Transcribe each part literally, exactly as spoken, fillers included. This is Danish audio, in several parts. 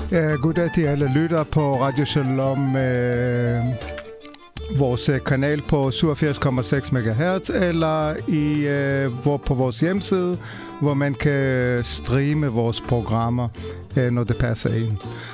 Ja, goddag til alle lytter på Radio Shalom, øh, vores kanal på syvogfirs komma seks megahertz, eller i, øh, hvor, på vores hjemmeside, hvor man kan streame vores programmer, øh, når det passer ind.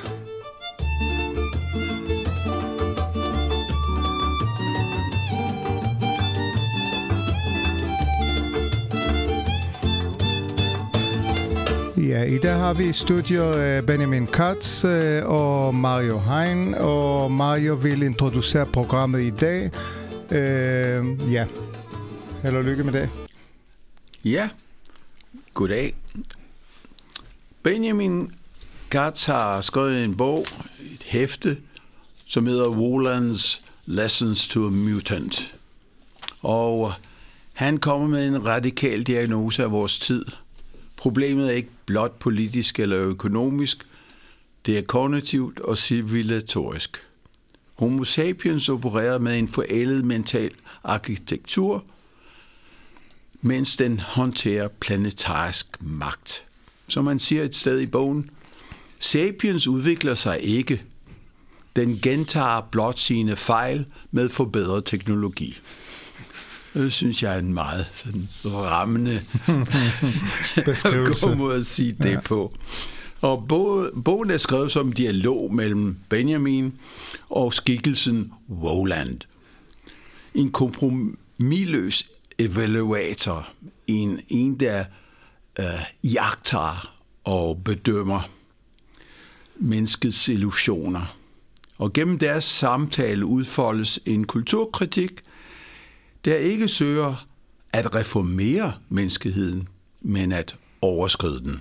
Ja, i dag har vi i studio Benjamin Katz og Mario Hein, og Mario vil introducere programmet i dag. Uh, ja, held og lykke med det. Ja, goddag. Benjamin Katz har skrevet en bog, et hæfte, som hedder Wohlands Lessons to a Mutant. Og han kommer med en radikal diagnose af vores tid. Problemet er ikke blot politisk eller økonomisk, det er kognitivt og civilisatorisk. Homo sapiens opererer med en forældet mental arkitektur, mens den håndterer planetarisk magt. Som man siger et sted i bogen, sapiens udvikler sig ikke. Den gentager blot sine fejl med forbedret teknologi. Det synes jeg er en meget sådan rammende god måde at sige det ja. på. Og bogen er skrevet som dialog mellem Benjamin og skikkelsen Wohland. En kompromisløs evaluator, en, en der øh, jagter og bedømmer menneskets illusioner. Og gennem deres samtale udfoldes en kulturkritik, der ikke søger at reformere menneskeheden, men at overskride den.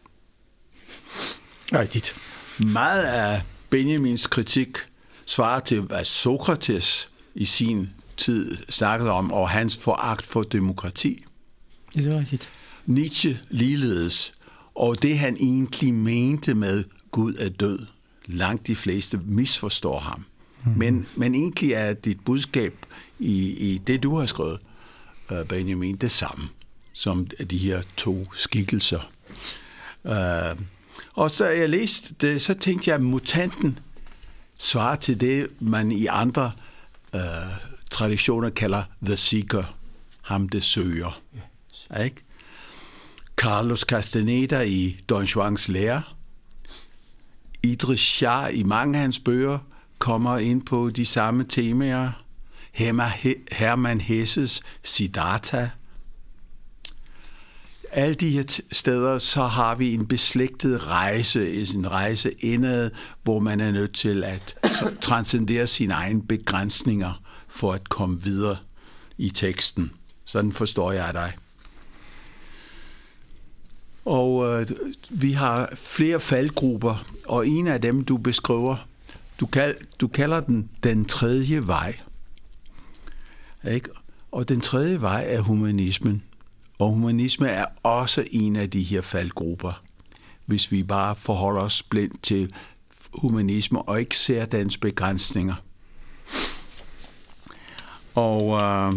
Rigtigt. Meget af Benjamins kritik svarer til, hvad Sokrates i sin tid snakkede om, og hans foragt for demokrati. Det er rigtigt. Nietzsche ligeledes, og det han egentlig mente med Gud er død. Langt de fleste misforstår ham. Mm-hmm. Men, men egentlig er dit budskab i, i det, du har skrevet, uh, Benjamin, det samme som de her to skikkelser. Uh, og så jeg læste det, så tænkte jeg, at mutanten svarer til det, man i andre uh, traditioner kalder the seeker, ham det søger. Yeah. Ikke? Carlos Castaneda i Don Juans lære, Idris Shah i mange af hans bøger kommer ind på de samme temaer. Hermann Hesses Siddhartha. Alle de her steder, så har vi en beslægtet rejse, en rejse indad, hvor man er nødt til at transcendere sine egne begrænsninger for at komme videre i teksten. Sådan forstår jeg dig. Og øh, vi har flere faldgrupper, og en af dem, du beskriver, du, kald, du kalder den den tredje vej. Ikke? Og den tredje vej er humanismen. Og humanisme er også en af de her faldgrupper, hvis vi bare forholder os blindt til humanisme og ikke ser dens begrænsninger. Og, øh,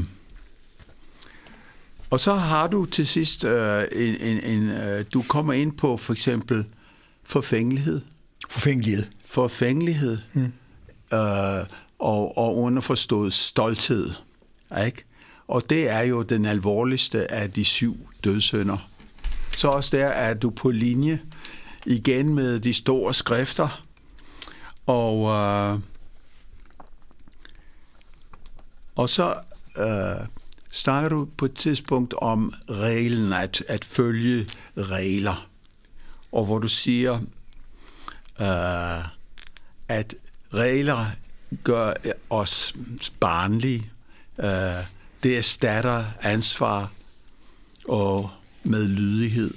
og så har du til sidst, øh, en, en, en, øh, du kommer ind på for eksempel forfængelighed. Forfængelighed. Forfængelighed. Hmm. Øh, og, og underforstået stolthed. Ikke? Og det er jo den alvorligste af de syv dødssynder. Så også der er du på linje igen med de store skrifter. Og, øh, og så øh, snakker du på et tidspunkt om reglen, at, at følge regler. Og hvor du siger, øh, at regler gør os barnlige. Uh, det erstatter ansvar og medlydighed.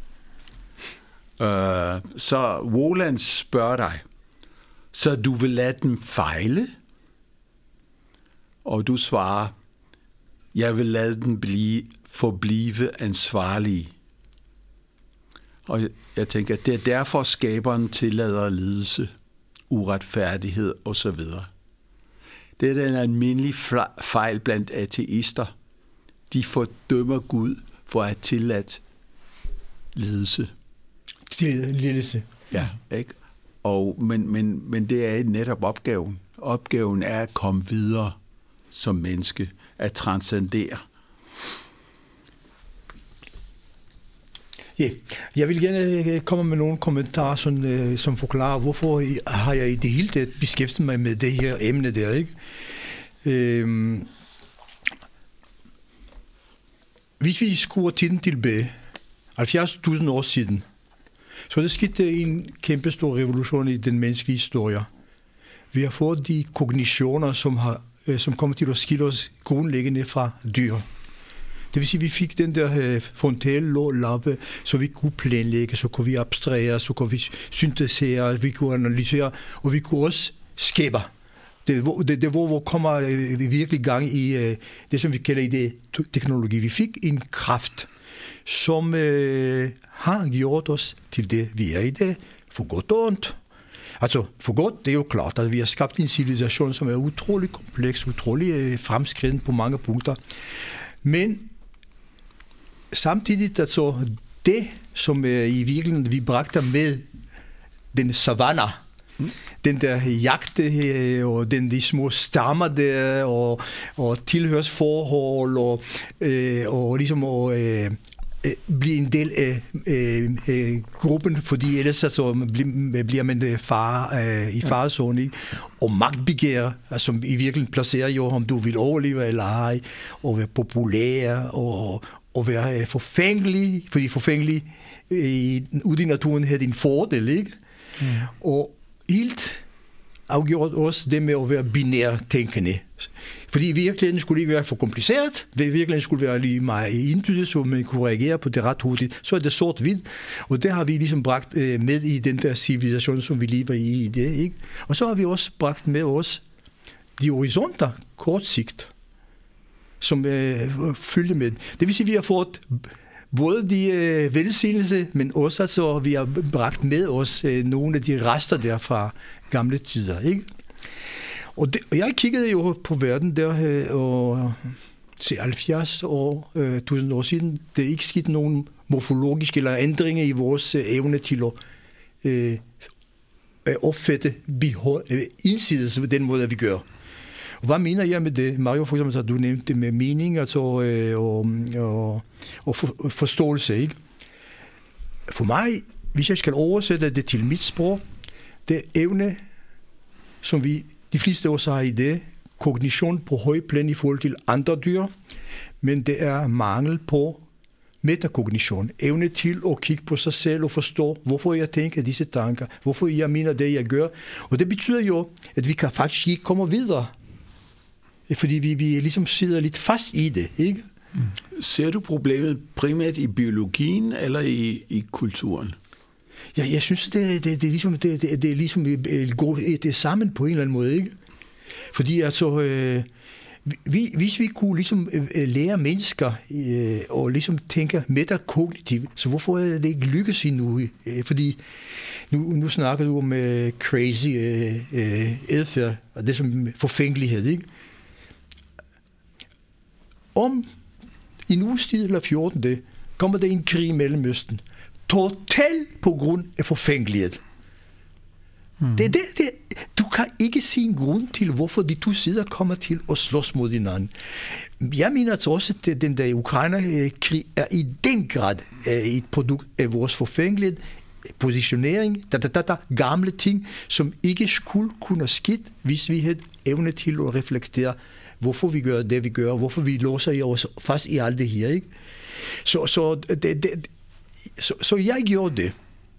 Uh, så Wohland spørger dig, så du vil lade dem fejle? Og du svarer, jeg vil lade dem blive, forblive ansvarlige. Og jeg tænker, at det er derfor skaberen tillader lidelse, uretfærdighed osv. Det er den almindelige fejl blandt ateister. De fordømmer Gud for at tillade lidelse. Lidelse. Ja, ikke? Og, men, men, men det er netop opgaven. Opgaven er at komme videre som menneske, at transcendere. Ja, jeg vil gerne komme med nogle kommentarer, som, som forklarer, hvorfor har jeg i det hele taget beskæftiget mig med det her emne der, ikke? Øhm, hvis vi skruer tiden tilbage, halvfjerds tusind år siden, så er det sket en kæmpe stor revolution i den menneskelige historie. Vi har fået de kognitioner, som, har, som kommer til at skille os grundlæggende fra dyr. Det vil sige, at vi fik den der frontallappe, så vi kunne planlægge, så kunne vi abstrahere, så kunne vi syntesere, vi kunne analysere, og vi kunne også skabe. Det, det, det hvor, hvor kommer vi virkelig gang i det, som vi kalder i det teknologi. Vi fik en kraft, som øh, har gjort os til det, vi er i dag, for godt og ondt. Altså, for godt, det er jo klart, at vi har skabt en civilisation, som er utrolig kompleks, utrolig øh, fremskreden på mange punkter. Men samtidig, altså, det, som øh, i virkeligheden vi bragte med den savanna, mm. den der jagt øh, og den, de små stammer der, og, og tilhørsforhold, og, øh, og ligesom og, øh, blive en del af øh, øh, gruppen, fordi ellers altså, bliver man far, øh, i farezone. Og magtbegær, altså, som i virkeligheden placerer jo, om du vil overleve eller ej, og være populær, og, og være forfængelig, fordi forfængelig øh, ude i naturen havde en fordel, ikke? Mm. Og helt afgjort også det med at være binær tænkende. Fordi i virkeligheden skulle det ikke være for kompliceret, i virkeligheden skulle det være lige meget intuitivt, så man kunne reagere på det ret hurtigt. Så er det sort-hvidt, og det har vi ligesom bragt med i den der civilisation, som vi lever i i det, ikke? Og så har vi også bragt med os de horisonter, kort sigt, som øh, følger med. Det vil sige, at vi har fået både de øh, velsignelse, men også altså, vi har bragt med os øh, nogle af de rester der fra gamle tider, ikke? Og, det, og jeg kiggede jo på verden der øh, og til halvfjerds år, øh, tusind år siden. Det er ikke sket nogen morfologiske eller ændringer i vores øh, evne til at øh, opfatte behov, øh, indsides på den måde, at vi gør. Og hvad mener jeg med det? Mario, for eksempel, så du nævnte det med mening altså, øh, og, og, og for, forståelse, ikke? For mig, hvis jeg skal oversætte det til mit sprog, det er evne, som vi de fleste også har i det, kognition på høj plan i forhold til andre dyr, men det er mangel på metakognition, evne til at kigge på sig selv og forstå, hvorfor jeg tænker disse tanker, hvorfor jeg mener det, jeg gør. Og det betyder jo, at vi kan faktisk ikke komme videre, fordi vi, vi ligesom sidder lidt fast i det, ikke? Mm. Ser du problemet primært i biologien eller i, i kulturen? Ja, jeg synes, det, det, det, er ligesom, det, det, det er ligesom det er sammen på en eller anden måde, ikke? Fordi altså, øh, vi, hvis vi kunne ligesom øh, lære mennesker øh, og ligesom tænke metakognitivt, så hvorfor er det ikke lykkes endnu? Øh, fordi nu, nu snakker du om øh, crazy øh, øh, adfærd, og det som forfængelighed, ikke? Om en uges tid eller fjorten dage kommer der en krig i Mellemøsten. Totalt på grund af forfængelighed. Mm. Det, det, det, du kan ikke se en grund til, hvorfor de to sider kommer til at slås mod hinanden. Jeg mener altså også, at den der Ukraine-krig er i den grad et produkt af vores forfængelighed, positionering, da, da, da, da, gamle ting, som ikke skulle kunne ske, hvis vi havde evne til at reflektere, hvorfor vi gør det, vi gør, hvorfor vi låser i os fast i alt det her, ikke? Så, så det, det Så, så jeg gjorde det.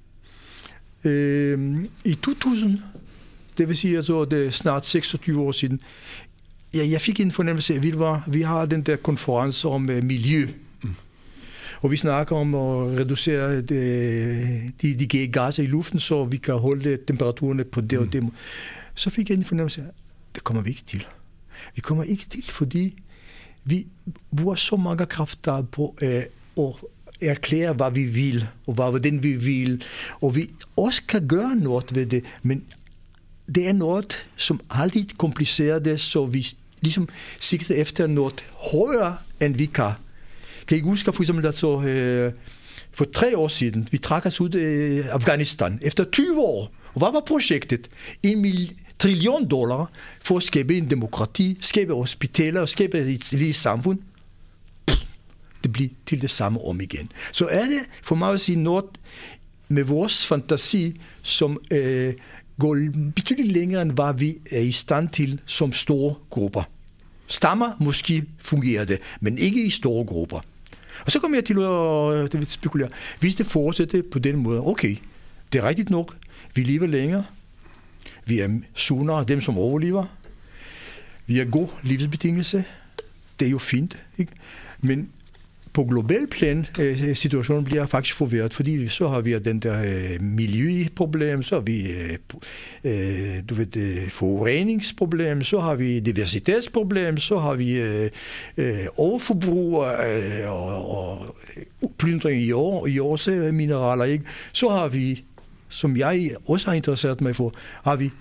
Øh, I to tusind, det vil sige, altså, det er snart seksogtyve år siden, ja, jeg fik en fornemmelse af, at vi, var, vi har den der konference om uh, miljø. Mm. Og vi snakker om at reducere de, de, de gasser i luften, så vi kan holde temperaturerne på det mm. og det. Så fik jeg en fornemmelse af, at det kommer vi ikke til. Vi kommer ikke til, fordi vi bruger så mange kræfter på uh, at erklære, hvad vi vil, og hvad, hvordan vi vil, og vi også kan gøre noget ved det, men det er noget, som aldrig komplicerer det, så vi ligesom sigter efter noget højere, end vi kan. Kan I huske for eksempel, at så, øh, for tre år siden, vi trak os ud af Afghanistan, efter tyve år, Og hvad var projektet? En mil- trillion dollar for at skabe en demokrati, skabe hospitaler og skabe et lille samfund. Pff, det bliver til det samme om igen. Så er det for mig at sige noget med vores fantasi, som øh, går betydeligt længere end hvad vi er i stand til som store grupper. Stammer måske fungerer det, men ikke i store grupper. Og så kommer jeg til at øh, spekulere. Hvis det fortsætter på den måde, okay, det er rigtigt nok. Vi lever længere. Vi er sundere dem, som overlever. Vi har god livsbetingelse. Det er jo fint, ikke? Men på global plan, øh, situationen bliver faktisk forvirret, fordi så har vi den der øh, miljøproblem, så har vi øh, du ved, øh, forureningsproblem, så har vi diversitetsproblem, så har vi øh, øh, overforbrug øh, og, og plyndring i, år, i årsmineraler, ikke? Så har vi, som jeg også har interesseret mig for, har vi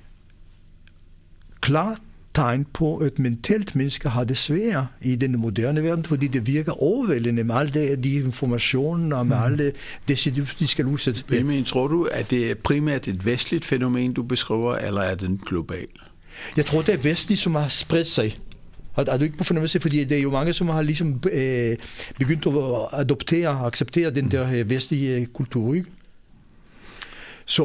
klart tegn på, at mentalt mennesker har det svært i den moderne verden, fordi det virker overvældende med alle de, de informationer og med mm. alle det, de skal udsætte. Men tror du, at det er primært et vestligt fænomen, du beskriver, eller er den global? Jeg tror, det er vestligt, som har spredt sig. Har, har du ikke på fornemmelse? Fordi det er jo mange, som har ligesom øh, begyndt at adoptere og acceptere den der øh, vestlige kultur, ikke? Så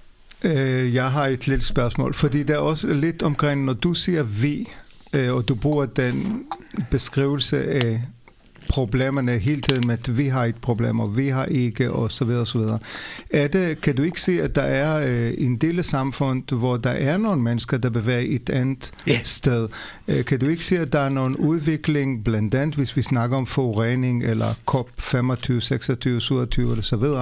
jeg har et lille spørgsmål, fordi der er også lidt omkring, når du siger vi, og du bruger den beskrivelse af problemerne hele tiden med, at vi har et problem, og vi har ikke, og så videre, og så videre. Er det, kan du ikke se, at der er en del af samfundet, hvor der er nogle mennesker, der bevæger et andet yeah. sted? Kan du ikke se, at der er nogen udvikling, blandt andet, hvis vi snakker om forurening, eller C O P femogtyve, seksogtyve, syvogtyve, og så videre,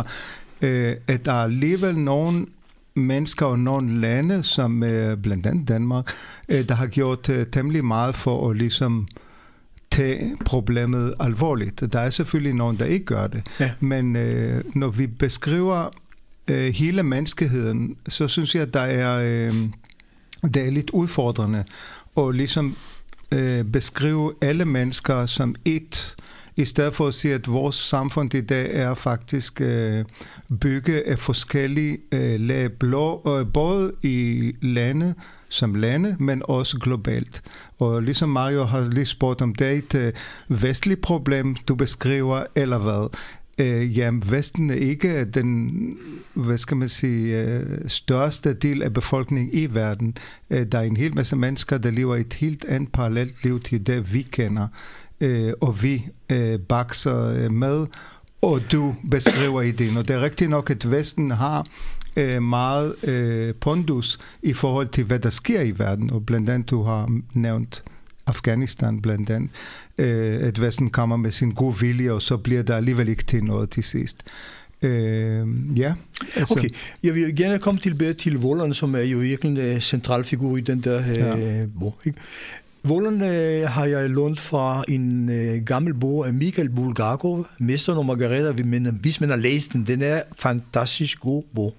at der er alligevel nogen mennesker og nogle lande, som øh, blandt andet Danmark, øh, der har gjort øh, temmelig meget for at ligesom tage problemet alvorligt. Der er selvfølgelig nogen, der ikke gør det. Ja. Men øh, når vi beskriver øh, hele menneskeheden, så synes jeg, at der er, øh, det er lidt udfordrende at ligesom øh, beskrive alle mennesker som et, i stedet for at sige, at vores samfund i dag er faktisk øh, bygget af forskellige øh, lag blå, øh, både i lande som lande, men også globalt. Og ligesom Mario har lige spurgt om, det er et øh, vestligt problem, du beskriver, eller hvad? Øh, jamen, Vesten er ikke den, hvad skal man sige, øh, største del af befolkningen i verden. Øh, der er en hel masse mennesker, der lever et helt andet parallelt liv til det, vi kender. Øh, og vi øh, bakser med, og du beskriver ideen. Og det er rigtigt nok, at Vesten har øh, meget øh, pondus i forhold til, hvad der sker i verden. Og blandt andet, du har nævnt Afghanistan blandt andet, øh, at Vesten kommer med sin gode vilje, og så bliver der alligevel ikke til noget til sidst. Øh, ja. Altså. Okay, jeg vil gerne komme tilbage til Volland, som er jo virkelig en central figur i den der øh, ja. bog, ikke? Volden øh, har jeg lånt fra en øh, gammel bog af Mikhail Bulgakov, Mesteren og Margareta, hvis man har læst den. Den er fantastisk god bog.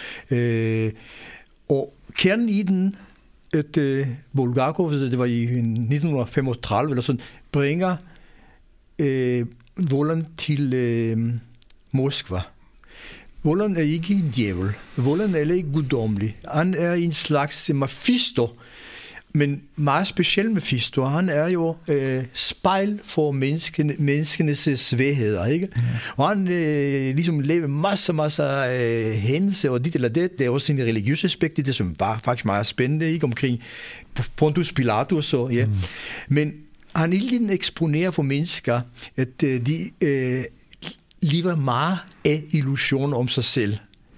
Øh, og kernen i den, at øh, Bulgakov, det var i nitten femogtredive eller sådan, bringer øh, Volden til øh, Moskva. Volden er ikke en djævel. Volden er ikke guddommelig. Han er en slags Mephisto, men meget specielt med Mephisto. Han er jo øh, spejl for menneskene, menneskenes svagheder, ikke? Ja. Og han øh, ligesom lever masser, masser af øh, hændelser, og dit eller det. Det er også en religiøs aspekt i det, som var faktisk meget spændende, ikke? Omkring Pontius Pilatus og ja. Mm. Men han ikke eksponerer for mennesker, at øh, de øh, lever meget af illusion om sig selv.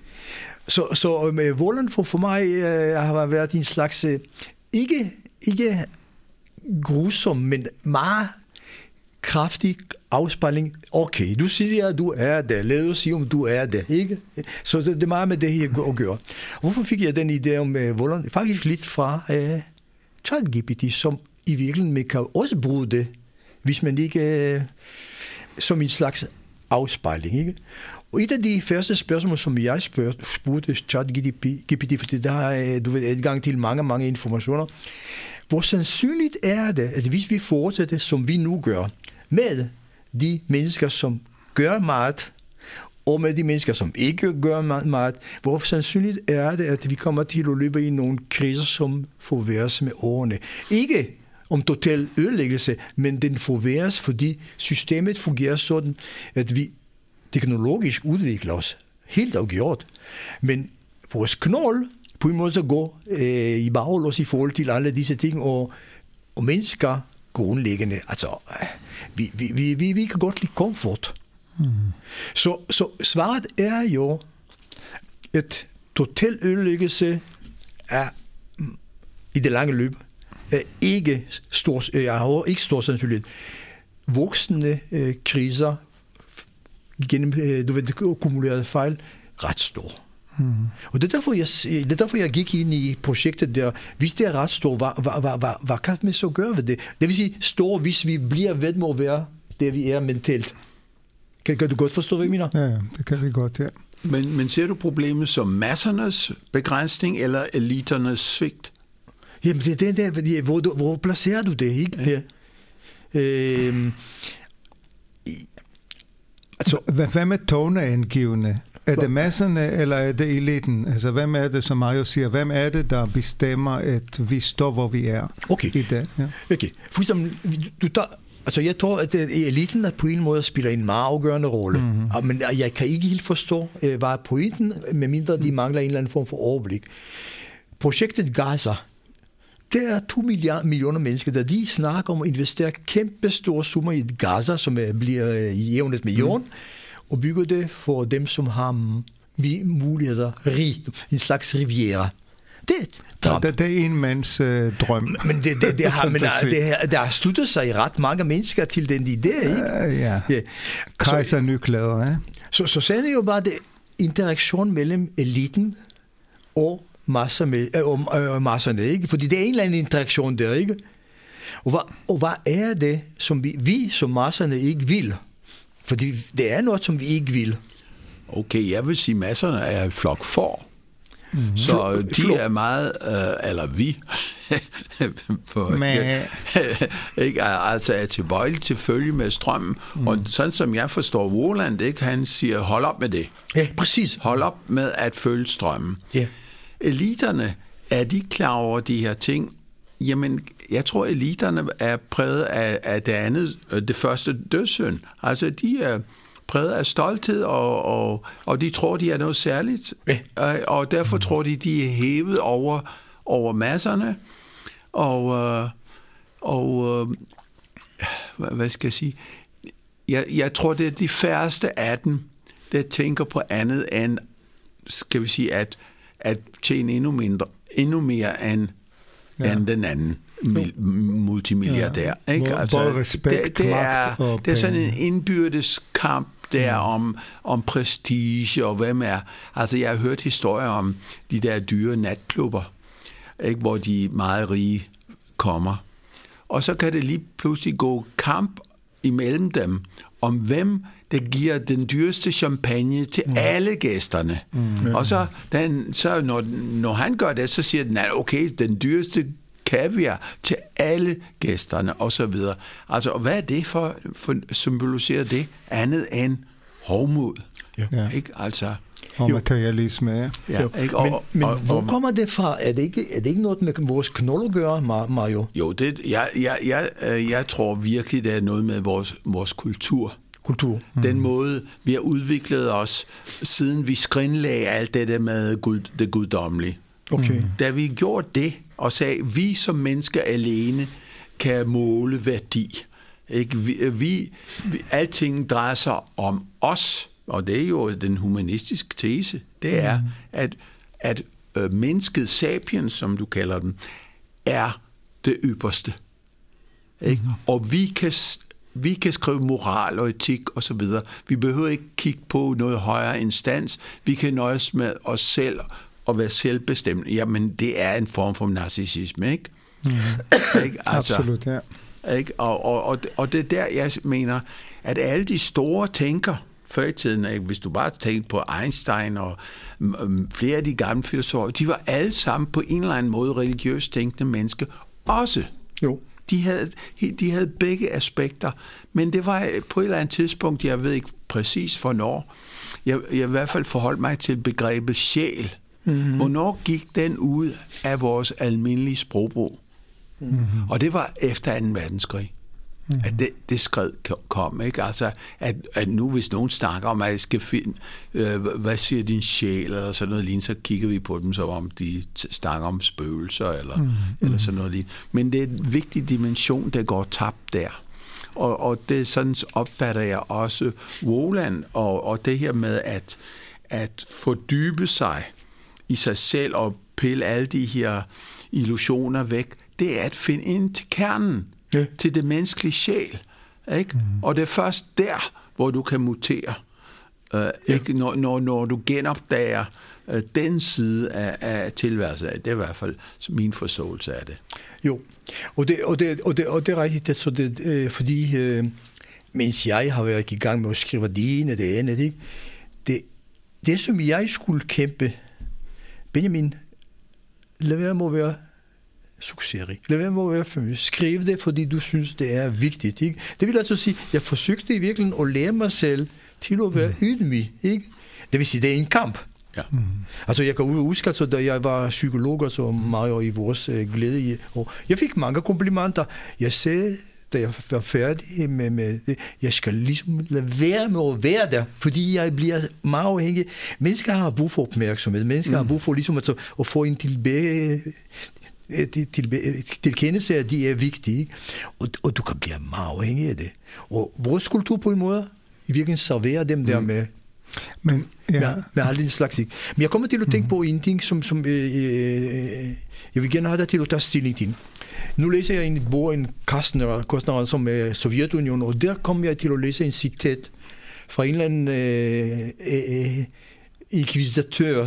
Så, så med Volden for, for mig øh, har været en slags øh, Ikke, ikke grusom, men meget kraftig afspejling. Okay, du siger, at du er det. Lad os sige, om du er det. Ikke? Så det er meget med det her at gøre. Hvorfor fik jeg den idé om uh, Volland? Faktisk lidt fra uh, ChatGPT, som i virkeligheden man kan også bruge det, hvis man ikke uh, som en slags afspejling. Ikke? Og et af de første spørgsmål, som jeg spurgte, spurgte ChatGPT, fordi der er du ved, adgang til mange, mange informationer. Hvor sandsynligt er det, at hvis vi fortsætter, som vi nu gør, med de mennesker, som gør meget, og med de mennesker, som ikke gør meget, hvor sandsynligt er det, at vi kommer til at løbe i nogle kriser, som forværres med årene. Ikke om total ødelæggelse, men den forværres, fordi systemet fungerer sådan, at vi teknologisk udvikler os helt afgjort. Men vores knold på en måde så går øh, i baglås i forhold til alle disse ting, og, og mennesker grundlæggende, altså, vi, vi, vi, vi, vi kan godt lide komfort. Mm. Så, så svaret er jo, at total ødelæggelse er i det lange løb er ikke stor, er ikke stor sandsynligt. Voksne øh, kriser gennem øh, du ved, akkumulerede fejl ret stor. Mm. Og det er, derfor, jeg, det er derfor, jeg gik ind i projektet der. Hvis det er ret stor, hvad, hvad, hvad, hvad, hvad kan vi så gøre ved det? Det vil sige stor, hvis vi bliver ved med at være det, vi er mentalt. Kan, kan du godt forstå, hvad jeg mener? Ja, det kan vi godt, ja. Men, men ser du problemet som massernes begrænsning eller eliternes svigt? Jamen, det er det der, hvor, du, hvor placerer du det, ikke? Ja. Øhm, altså, hvad med toneangivende? Er det masserne, eller er det eliten? Altså, hvem er det, som Mario siger, hvem er det, der bestemmer, at vi står, hvor vi er okay. i dag? Ja. Okay. For eksempel, du tager, altså, jeg tror, at eliten på en måde spiller en meget afgørende rolle. Mm-hmm. Men jeg kan ikke helt forstå, hvad er pointen, medmindre de mangler en eller anden form for overblik. Projektet Gaza, der er to millioner mennesker, der de snakker om at investere kæmpe store summer i Gaza, som bliver jævnet med jorden, mm. og bygger det for dem, som har muligheder, rig, en slags riviera. Det er, det, det er en mands øh, drøm. Men det, det, det har, men der, det, der har sluttet sig ret mange mennesker til den idé, ikke? Uh, ja. ja. Kejser nyklæder, ja. Så, så, så er det jo bare det interaktion mellem eliten og masser med, øh, og, øh, masserne, ikke? Fordi det er en eller anden interaktion der, ikke? Og hvad, og hvad er det, som vi, vi som masserne ikke vil? Fordi det er noget, som vi ikke vil. Okay, jeg vil sige, masserne er et flok får. Mm-hmm. Så de Flo. er meget, øh, eller vi, for, Men... ikke, altså er tilbøjelige til følge med strømmen. Mm. Og sådan som jeg forstår Roland, ikke, han siger, hold op med det. Ja, præcis. Hold op med at følge strømmen. Ja. Eliterne, er de klar over de her ting? Jamen, jeg tror, eliterne er præget af, af det andet, det første dødssynd. Altså, de er præget af stolthed, og, og, og de tror, de er noget særligt. Ja. Og derfor tror de, de er hævet over, over masserne. Og, og hvad skal jeg sige? Jeg, jeg tror, det er de færreste af dem, der tænker på andet end, skal vi sige, at at tjene endnu mindre, endnu mere end, ja. end den anden multimilliardær. Ja. Ikke? Altså, både respekt, det, det er, og det er sådan en indbyrdes kamp der mm. om, om prestige og hvem er. Altså, jeg har hørt historier om de der dyre natklubber, ikke? Hvor de meget rige kommer. Og så kan det lige pludselig gå kamp imellem dem om hvem der giver den dyreste champagne til mm. alle gæsterne. Mm. Og så, den, så når, når han gør det, så siger den, okay, den dyreste kaviar til alle gæsterne, og så videre. Altså, hvad er det for, for symboliserer det andet end hovmod? Ja. Ikke? Altså... Og materialisme, ja. ja ikke? Og, men men og, hvor og, kommer det fra? Er det ikke, er det ikke noget med vores knold at gøre, Mario? Jo, det, jeg, jeg, jeg, jeg tror virkelig, det er noget med vores, vores kultur. Kultur. Mm. Den måde, vi har udviklet os, siden vi skrinlagde alt det der med gud, det guddommelige. Okay. Da vi gjorde det, og sagde, vi som mennesker alene kan måle værdi. Ikke? Vi, vi, vi, alting drejer sig om os, og det er jo den humanistiske tese. Det er, mm. at, at øh, mennesket, sapiens, som du kalder den, er det ypperste. Ikke? Mm. Og vi kan... Vi kan skrive moral og etik og så videre. Vi behøver ikke kigge på noget højere instans. Vi kan nøjes med os selv og være selvbestemmende. Jamen, det er en form for narcissisme, ikke? Mm. ikke? Altså, absolut, ja. Ikke? Og, og, og, og det er der, jeg mener, at alle de store tænker før i tiden, ikke? Hvis du bare tænkte på Einstein og um, flere af de gamle filosoffer, de var alle sammen på en eller anden måde religiøst tænkende mennesker også. Jo. De havde, de havde begge aspekter, men det var på et eller andet tidspunkt, jeg ved ikke præcis hvornår, jeg, jeg i hvert fald forholdt mig til begrebet sjæl. Mm-hmm. Hvornår gik den ud af vores almindelige sprogbrug? Mm-hmm. Og det var efter anden verdenskrig. Mm-hmm. At det, det skred kom, ikke? Altså, at, at nu hvis nogen snakker om, at jeg skal finde, øh, hvad siger din sjæl, eller sådan noget lignende, så kigger vi på dem, som om de snakker om spøgelser, eller, mm-hmm. eller sådan noget lignende. Men det er en vigtig dimension, der går tabt der. Og, og det sådan opfatter jeg også Roland, og, og det her med at, at fordybe sig i sig selv, og pille alle de her illusioner væk, det er at finde ind til kernen. Ja. Til det menneskelige sjæl, ikke? Mm. Og det er først der, hvor du kan mutere, øh, ja. ikke? Når, når, når du genopdager øh, den side af, af tilværelsen. Det er i hvert fald min forståelse af det. Jo, og det, og det, og det, og det er rigtigt, så det, øh, fordi øh, mens jeg har været i gang med at skrive det ene og det andet, ikke? Det, det som jeg skulle kæmpe, Benjamin, lad være med at være succesrig. Lad være med at være famøs. Skriv det, fordi du synes, det er vigtigt. Ikke? Det vil altså sige, jeg forsøgte i virkeligheden at lære mig selv til at være mm. ydmyg. Ikke? Det vil sige, det er en kamp. Ja. Mm. Altså, jeg kan huske, altså, da jeg var psykolog, og så meget i vores uh, glæde, og jeg fik mange komplimenter. Jeg sagde, da jeg var færdig med, med det, jeg skal ligesom lade være med at være der, fordi jeg bliver meget afhængig. Mennesker har brug for opmærksomhed. Mennesker mm. har brug for ligesom at, at få en tilbage... Til, til, tilkendelse, at de er vigtige, ikke? Og, og du kan blive meget afhængig af det. Og vores kultur på en måde, i virkeligheden serverer dem der mm. med, Men, ja. med, med alle den slags. Ikke? Men jeg kommer til at tænke mm. på en ting, som, som øh, øh, jeg vil gerne have dig til at tage stilling til. Nu læser jeg en bog, en Kastner, Kastner som er Sovjetunionen, og der kommer jeg til at læse en citat fra en eller anden øh, øh, inkvisitør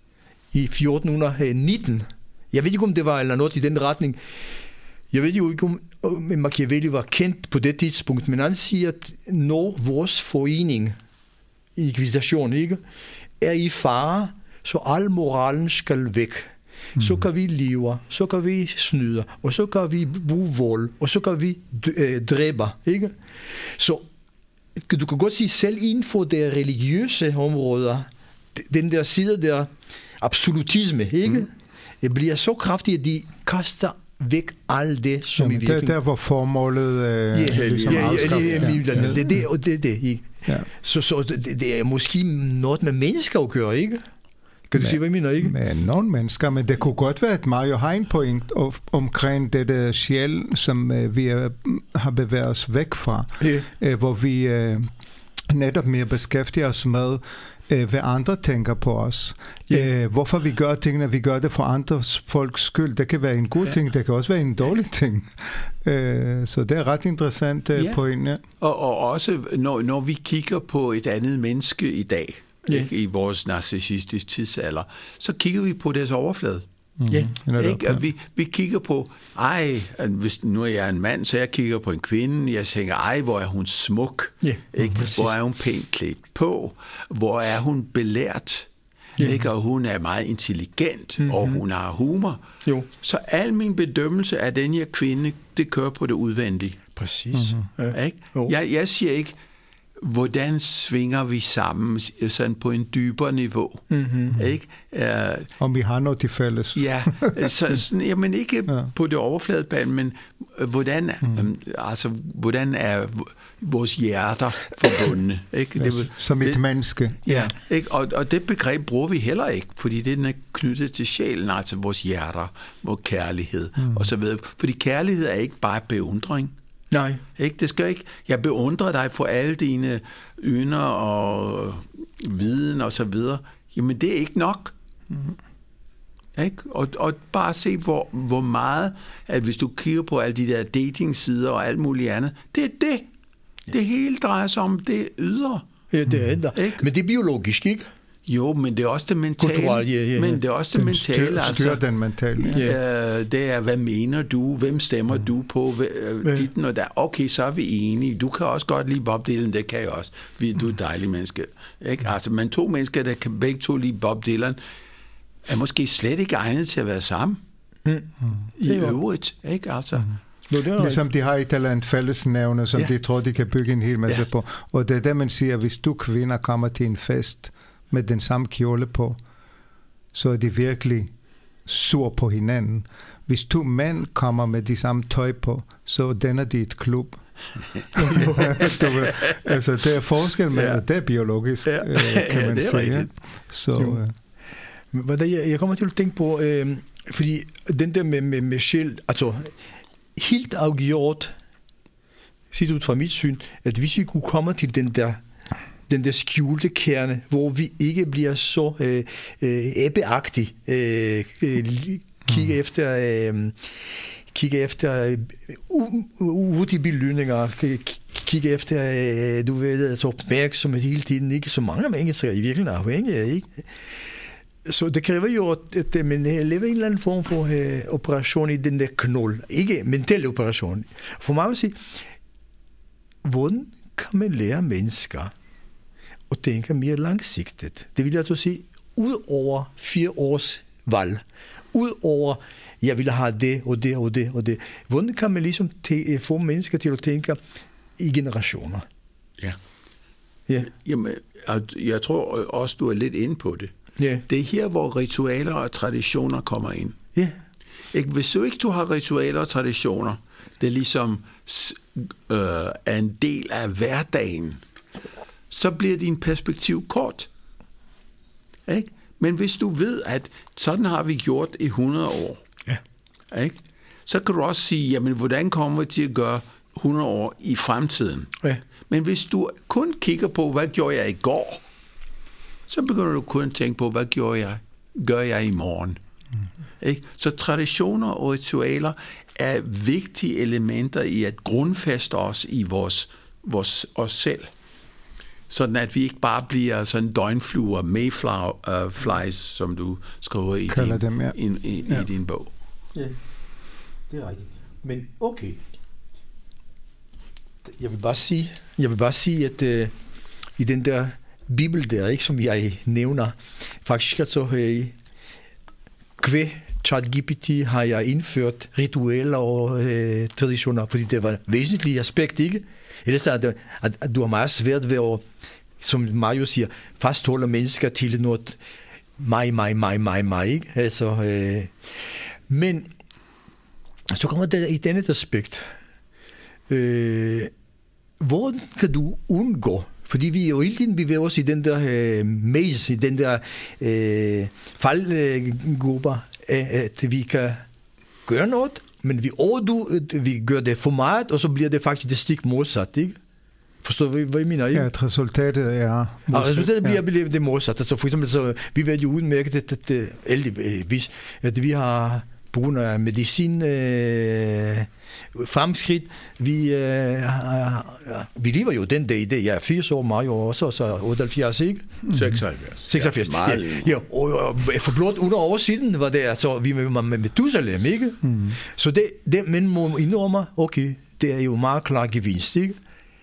i fjorten nitten. Jeg ved ikke, om det var eller noget i den retning. Jeg ved jo ikke, om Machiavelli var kendt på det tidspunkt, men han siger, at når vores forening, inkvisition, ikke, er i fare, så al moralen skal væk. Mm. Så kan vi leve, så kan vi snyde, og så kan vi bruge vold, og så kan vi dræbe, ikke? Så du kan godt sige, selv inden for det religiøse områder, den der side der absolutisme, ikke? Mm. Det bliver så kraftigt, at de kaster væk alt det, som Jamen, i virkeligheden... Det er der, hvor formålet øh, yeah, ligesom ja, ja, ja, ja, ja. Det er det, og det er det, ikke? Ja. Så, så det, det er måske noget med mennesker at gøre, ikke? Kan du med, sige, hvad jeg mener, ikke? Med nogle mennesker, men det kunne godt være, at Mario har en point omkring det sjæl, som øh, vi er, har bevæget os væk fra, yeah. øh, hvor vi øh, netop mere beskæftiger os med, hvad andre tænker på os. Yeah. Hvorfor vi gør tingene, vi gør det for andres folks skyld. Det kan være en god yeah. ting, det kan også være en dårlig ting. Så det er ret interessant yeah. point. Ja. Og, og også, når, når vi kigger på et andet menneske i dag, yeah. ikke, i vores narcissistiske tidsalder, så kigger vi på deres overflade. Mm. Yeah. Ikke? At vi, vi kigger på, ej, hvis nu er jeg en mand, så jeg kigger på en kvinde, jeg tænker, ej, hvor er hun smuk, yeah. ikke? Hvor er hun pænt klædt på, hvor er hun belært, yeah. ikke? Og hun er meget intelligent, mm-hmm. og hun har humor. Jo. Så al min bedømmelse af den her kvinde, det kører på det udvendige. Præcis. Mm-hmm. Ja. Ikke? Jeg, jeg siger ikke, hvordan svinger vi sammen sådan på en dybere niveau, mm-hmm. ikke? Uh, Om vi har noget til fælles. Ja, så, sådan, jamen ikke ja. på det overfladeplan, men hvordan, mm. um, altså, hvordan er vores hjerter forbundne? Ikke? Ja, det, som et det, menneske. Ja, ikke? Og, og det begreb bruger vi heller ikke, fordi det er knyttet til sjælen, altså vores hjerter, vores kærlighed mm. og så videre. Fordi kærlighed er ikke bare beundring. Nej. Ikke? Det skal ikke. Jeg beundrer dig for alle dine ynder og viden og så videre. Jamen, det er ikke nok. Mm-hmm. Ikke? Og, og bare se, hvor, hvor meget, at hvis du kigger på alle de der dating-sider og alt muligt andet, det er det. Det hele drejer sig om det ydre. Ja, det er det. Men det er biologisk, ikke? Jo, men det er også det mentale. Kulturel, ja, ja, ja. Men det er også det den mentale. Styr, styr altså, den mentale. Ja. Øh, det er, hvad mener du? Hvem stemmer mm. du på? Øh, dit og der. Okay, så er vi enige. Du kan også godt lide Bob Dylan, det kan jeg også. Vi, du er et dejligt menneske. Ikke? Altså, men to mennesker, der kan begge to lide Bob Dylan, er måske slet ikke egnet til at være sammen. Mm. I øvrigt. Ikke? Altså, mm. Nå, det er ligesom de har et eller andet fællesnævne, som ja. de tror, de kan bygge en hel masse ja. på. Og det er det, man siger, hvis du kvinder kommer til en fest med den samme kjole på, så er de virkelig sur på hinanden. Hvis to mænd kommer med de samme tøj på, så danner de et klub. du ved, altså, det er forskel med, ja. det er biologisk, ja. øh, kan ja, man det er sige. rigtigt. Så, øh. jeg, jeg kommer til at tænke på, øh, fordi den der med, med, med sjæl, altså helt afgjort, set ud fra mit syn, at hvis vi kunne komme til den der den der skjulte kerne, hvor vi ikke bliver så øh, øh, æbbeagtige, øh, øh, kigge mm. efter øh, kigge efter ude belønninger, kigge efter, øh, du ved, altså opmærksomhed hele tiden, ikke så mange mennesker i virkeligheden er afhængige, ikke? Så det kræver jo, at man laver en eller anden form for øh, operation i den der knold, ikke mental operation. For mig vil sige, hvordan kan man lære mennesker og tænke mere langsigtet? Det vil altså sige, ud over fire års valg, ud over, jeg vil have det og det og det og det. Hvordan kan man ligesom te- få mennesker til at tænke i generationer? Ja. Ja. Jamen, jeg tror også, du er lidt inde på det. Ja. Det er her, hvor ritualer og traditioner kommer ind. Ja. Ikke? Hvis du ikke du har ritualer og traditioner, det er ligesom øh, er en del af hverdagen, så bliver din perspektiv kort. Ikke? Men hvis du ved, at sådan har vi gjort i hundrede år, ja. Ikke? Så kan du også sige, jamen, hvordan kommer vi til at gøre hundrede år i fremtiden? Ja. Men hvis du kun kigger på, hvad gjorde jeg i går, så begynder du kun at tænke på, hvad gjorde jeg, gør jeg i morgen? Mm. Ikke? Så traditioner og ritualer er vigtige elementer i at grundfæste os i vores, vores, os selv. Sådan at vi ikke bare bliver sådan døgnfluer, mayflies, som du skriver i din, dem, ja. i, i, ja. i din bog. Ja, det er rigtigt. Men okay. Jeg vil bare sige, jeg vil bare sige at uh, i den der bibel der, ikke, som jeg nævner, faktisk altså uh, kvæg ChatGPT har jeg indført ritualer og øh, traditioner, fordi det var et væsentligt aspekt, ikke? Ellers er det, at, at du har meget svært ved at, som Mario siger, fastholde mennesker til noget mig, mig, mig, mig, mig, ikke? Altså, øh, men så kommer der i denne aspekt. Øh, hvordan kan du undgå, fordi vi jo hele tiden bevæger os i den der øh, maze, i den der øh, faldgrupper, at vi kan gøre noget, men vi overdu, vi gør det for meget, og så bliver det faktisk det stik modsat, ikke? Forstår du, hvad jeg mener? Ikke? Ja, at resultatet er modsat. Ja, resultatet bliver ja. det modsat. Altså for eksempel, så, vi ved jo udmærket, at, at, at, at vi har på grund af medicin øh, fremskridt, vi, øh, vi lever jo den dag i det. Jeg er firs år, Mario også, så otteoghalvfjerds, ikke? seksoghalvfjerds. seksoghalvfjerds. Ja, ja, og, og for blot under år siden var det, altså, vi med, med Methusalem, ikke? Mm. Så det, det, man må indrømme, okay, det er jo meget klar gevinst, ikke?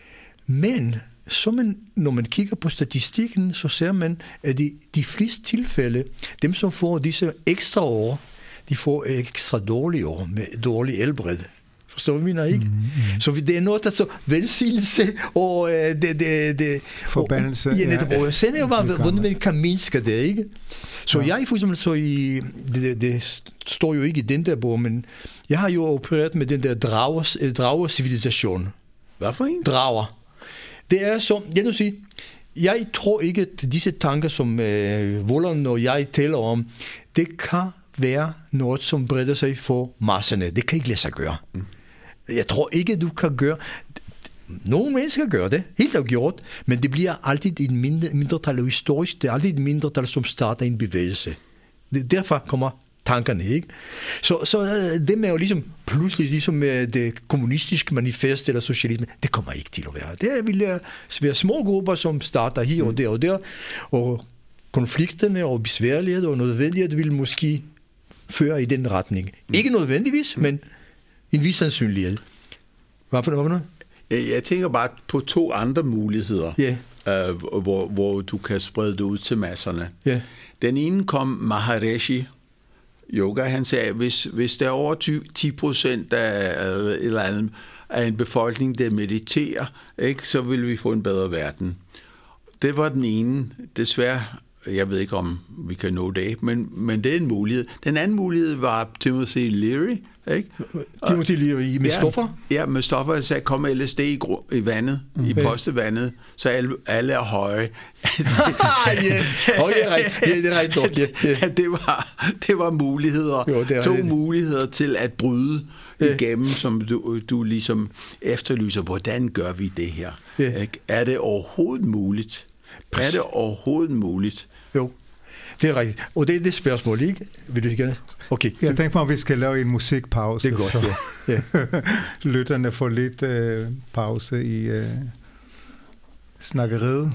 Men så man, når man kigger på statistikken, så ser man, at de, de fleste tilfælde, dem som får disse ekstra år, de får ekstra dårlige år med dårlig helbred. Forstår du, mener ikke? Mm-hmm. Så det er noget, der så velsignelse og øh, det, det, det, forbandelse. Og, ja, netop. Og sen er jo bare, hvordan man kan mindske det, ikke? Så ja. jeg for eksempel så i, det, det står jo ikke i den der bog, men jeg har jo opereret med den der drager, drager-civilisation. Hvad for en? Drager. Det er så, jeg vil sige, jeg tror ikke, at disse tanker, som øh, Volland og jeg taler om, det kan være noget, som breder sig for masserne. Det kan ikke lade sig gøre. Mm. Jeg tror ikke, du kan gøre... Nogle mennesker gør det, helt afgjort, men det bliver altid et mindre, mindretal, og historisk, det er altid et mindretal, som starter en bevægelse. Det, derfor kommer tankerne, ikke? Så, så det med jo ligesom pludselig ligesom med det kommunistiske manifest eller socialisme, det kommer ikke til at være. Det vil være små grupper, som starter her og der og der, og konflikterne og besværlighed og nødvendighed vil måske føre i den retning. Mm. Ikke nødvendigvis, men en vis sandsynlighed. Hvad for noget? Jeg tænker bare på to andre muligheder, yeah. øh, hvor, hvor du kan sprede det ud til masserne. Yeah. Den ene kom Maharishi yoga. Han sagde, hvis, hvis der er over ti procent af, eller andet, af en befolkning, der mediterer, ikke, så vil vi få en bedre verden. Det var den ene. Desværre, jeg ved ikke, om vi kan nå det, men, men det er en mulighed. Den anden mulighed var Timothy Leary, ikke? Timothy Leary med ja, stoffer? Ja, med stoffer. Jeg sagde, kom L S D i, gru- i vandet, mm. i postevandet, så alle, alle er høje. ja, oh, det er rigtigt. Ja, det er rigtigt. Ja, ja. det, var, det var muligheder. Jo, det to rigtigt. Muligheder til at bryde ja. igennem, som du, du ligesom efterlyser. Hvordan gør vi det her? Ja. Ikke? Er det overhovedet muligt? Er det overhovedet muligt? Jo, det er rigtigt. Og det er det spørgsmål, ikke? Vil du ikke? Okay. Jeg tænker på, om vi skal lave en musikpause. Det er godt, så ja. ja. lytterne får lidt øh, pause i øh, snakkeriet.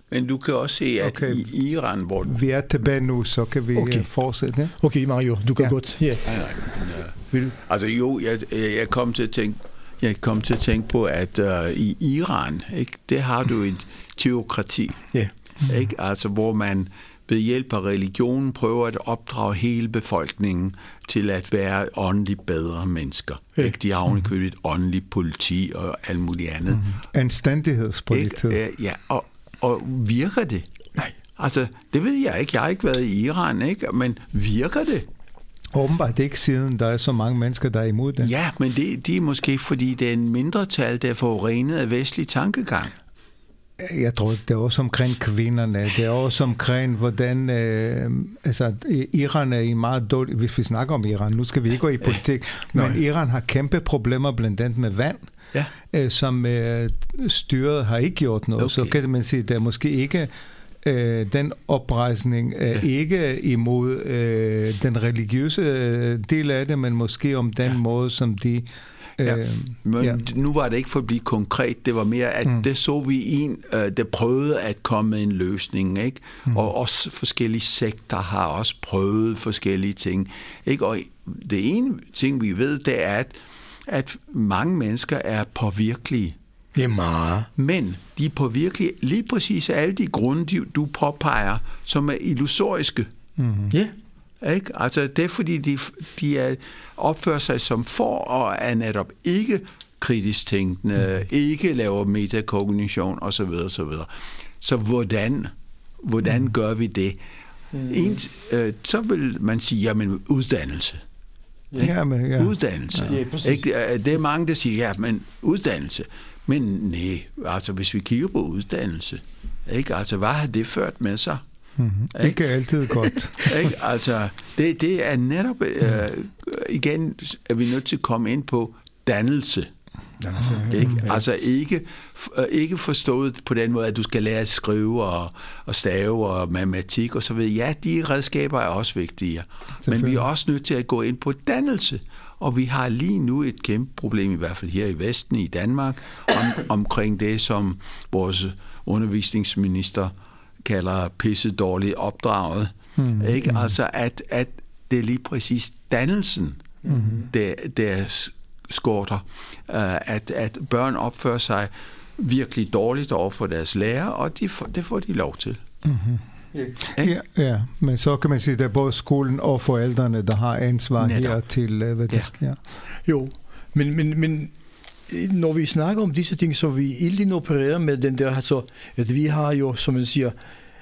Men du kan også se, at Okay. i Iran, hvor... Vi er tilbage nu, så kan vi Okay. okay. fortsætte. Okay, Mario, du kan Ja. godt. Ja. Nej, nej, men, øh, Vil. altså jo, jeg, jeg jeg kom til at tænke, jeg kom til at tænke på, at uh, i Iran, ikke, det har du et teokrati, Ja. ikke? Altså hvor man ved hjælp af religionen prøver at opdrage hele befolkningen til at være åndeligt bedre mennesker. Ja. Ikke? De har ovenikøbet et åndeligt politi og alt muligt andet. Anstændighedspolitiet. Ikke? Øh, Ja, og, og virker det? Nej. Altså, det ved jeg ikke. Jeg har ikke været i Iran, ikke? Men virker det? Åbenbart ikke siden, der er så mange mennesker, der er imod det. Ja, men det, det er måske, fordi det er en mindretal, der er forurenet af vestlig tankegang. Jeg tror, det er også omkring kvinderne. Det er også omkring, hvordan... Øh, altså, Iran er i en meget dårlig... Hvis vi snakker om Iran, nu skal vi ikke gå i politik, men Nej. Iran har kæmpe problemer, blandt andet med vand, Ja. øh, som øh, styret har ikke gjort noget. Okay. Så kan man sige, der er måske ikke... Øh, den oprejsning er Ja. ikke imod øh, den religiøse øh, del af det, men måske om den Ja. måde, som de... Øh, Ja. Men ja. nu var det ikke for at blive konkret, det var mere, at mm. det så vi en, øh, der prøvede at komme med en løsning, ikke? Mm. Og også forskellige sekter har også prøvet forskellige ting, ikke? Og det ene ting, vi ved, det er, at, at mange mennesker er påvirkelige. Det er meget. Men de er påvirkelige lige præcis af alle de grunde, du påpeger, som er illusoriske. Mm-hmm. Ja. Ikke? Altså, det er fordi, de, de er, opfører sig som for, og er netop ikke kritisk tænkende, mm. ikke laver metakognition osv. osv. Så hvordan, hvordan mm. gør vi det? Mm. En, øh, så vil man sige, jamen uddannelse. Ja, men, ja. Uddannelse. Ja, præcis. Ikke? Det er mange, der siger, ja, men uddannelse. Men nej, altså hvis vi kigger på uddannelse, ikke? Altså, hvad har det ført med sig? Mm-hmm. Ikke altid godt. Ikke? Altså, det, det er netop, øh, igen er vi nødt til at komme ind på dannelse. Altså, Ikke? Altså ikke, øh, ikke forstået på den måde, at du skal lære at skrive og, og stave og matematik og så videre. Ja, de redskaber er også vigtige. Men vi er også nødt til at gå ind på dannelse. Og vi har lige nu et kæmpe problem, i hvert fald her i Vesten, i Danmark, om, omkring det, som vores undervisningsminister kalder pisse dårligt opdraget. Mm, ikke? Mm. Altså, at, at det er lige præcis dannelsen, mm. der, der skorter. Uh, at, at børn opfører sig virkelig dårligt over for deres lærer, og de får, det får de lov til. Mm-hmm. Ja, ja, men så kan man sige, at det er både skolen og forældrene, der har ansvar Netop. her til, hvad der ja. sker. Jo, men, men, men når vi snakker om disse ting, så vi ilden opererer med den der, altså, at vi har jo, som man siger,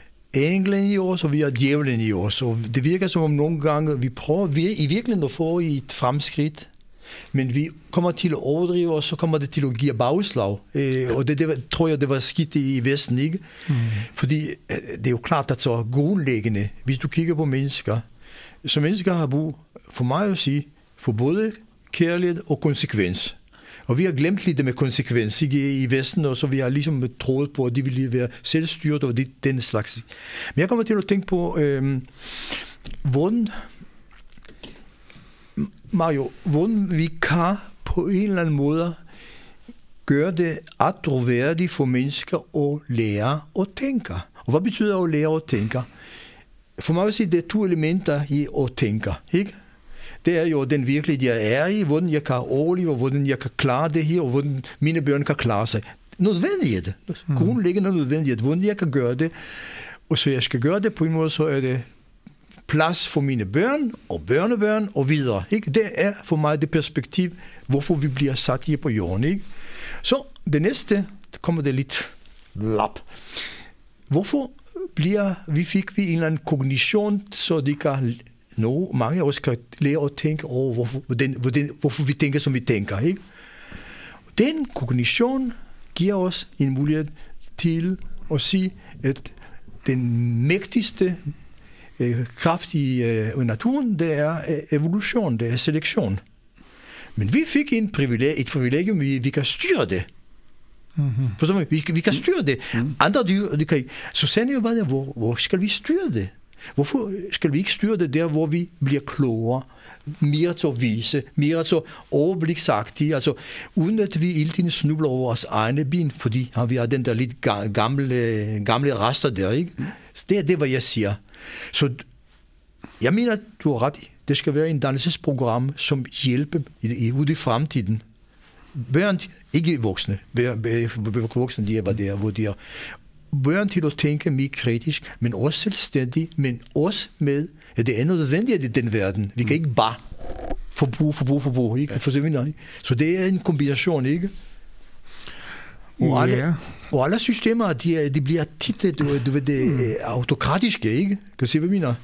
englen i os, og vi har djævlen i os. Og det virker som om nogle gange, vi prøver vi i virkeligheden at få et fremskridt, men vi kommer til at overdrive, og så kommer det til at give bagslag. Øh, og det, det tror jeg, det var skidt i Vesten, ikke? Mm. Fordi det er jo klart, at så grundlæggende, hvis du kigger på mennesker, så mennesker har brug, for mig at sige, for både kærlighed og konsekvens. Og vi har glemt lidt med konsekvens ikke, i Vesten, og så vi har ligesom troet på, at de ville være selvstyret og det, den slags. Men jeg kommer til at tænke på, øh, hvordan, Mario, hvordan vi kan på en eller anden måde gøre det attråværdigt for mennesker at lære at tænke. Og hvad betyder at lære at tænke? For mig vil sige, det er to elementer i at tænke, ikke? Det er jo den virkelighed, jeg er i, hvordan jeg kan overleve, hvordan jeg kan klare det her, og hvordan mine børn kan klare sig. Nødvendighed. Grundlæggende nødvendighed. Hvordan jeg kan gøre det. Og så jeg skal gøre det på en måde, så er det plads for mine børn og børnebørn og videre. Ikke? Det er for mig det perspektiv, hvorfor vi bliver sat her på jorden. Ikke? Så det næste, kommer det lidt lap. Hvorfor bliver vi fik vi en eller anden kognition, så de kan no, mange af os kan lære at tænke over, hvorfor, hvordan, hvordan, hvorfor vi tænker, som vi tænker. Ikke? Den kognition giver os en mulighed til at sige, at den mægtigste øh, kraft i øh, naturen, det er øh, evolution, det er selektion. Men vi fik en privileg, et privilegium, vi, vi kan styre det. Mm-hmm. Forstår man? Vi, vi kan styre det. Mm-hmm. Andre dyr, de kan ikke. Så sender jo bare det, hvor, hvor skal vi styre det? Hvorfor skal vi ikke styre det der, hvor vi bliver klogere, mere så vise, mere så overbliksagtige, altså uden at vi hele tiden snubler over vores egne ben, fordi ja, vi har den der lidt gamle, gamle rester der, ikke? Det er det, hvad jeg siger. Så jeg mener, du har ret i, det skal være en dannelsesprogram, som hjælper ude i fremtiden. Børn, ikke voksne, voksne, de er, hvad det er, hvor de er. Børn til at tænke mere kritisk, men også selvstændig, men også med, at det er nødvendigt i den verden. Vi kan ikke bare forbruge, forbruge, forbruge, ikke? For ikke? Så det er en kombination, ikke? Og alle, yeah. og alle systemer, de, de bliver tit, du, du ved, det, mm. autokratiske, ikke? Kan du se, hvad jeg mener?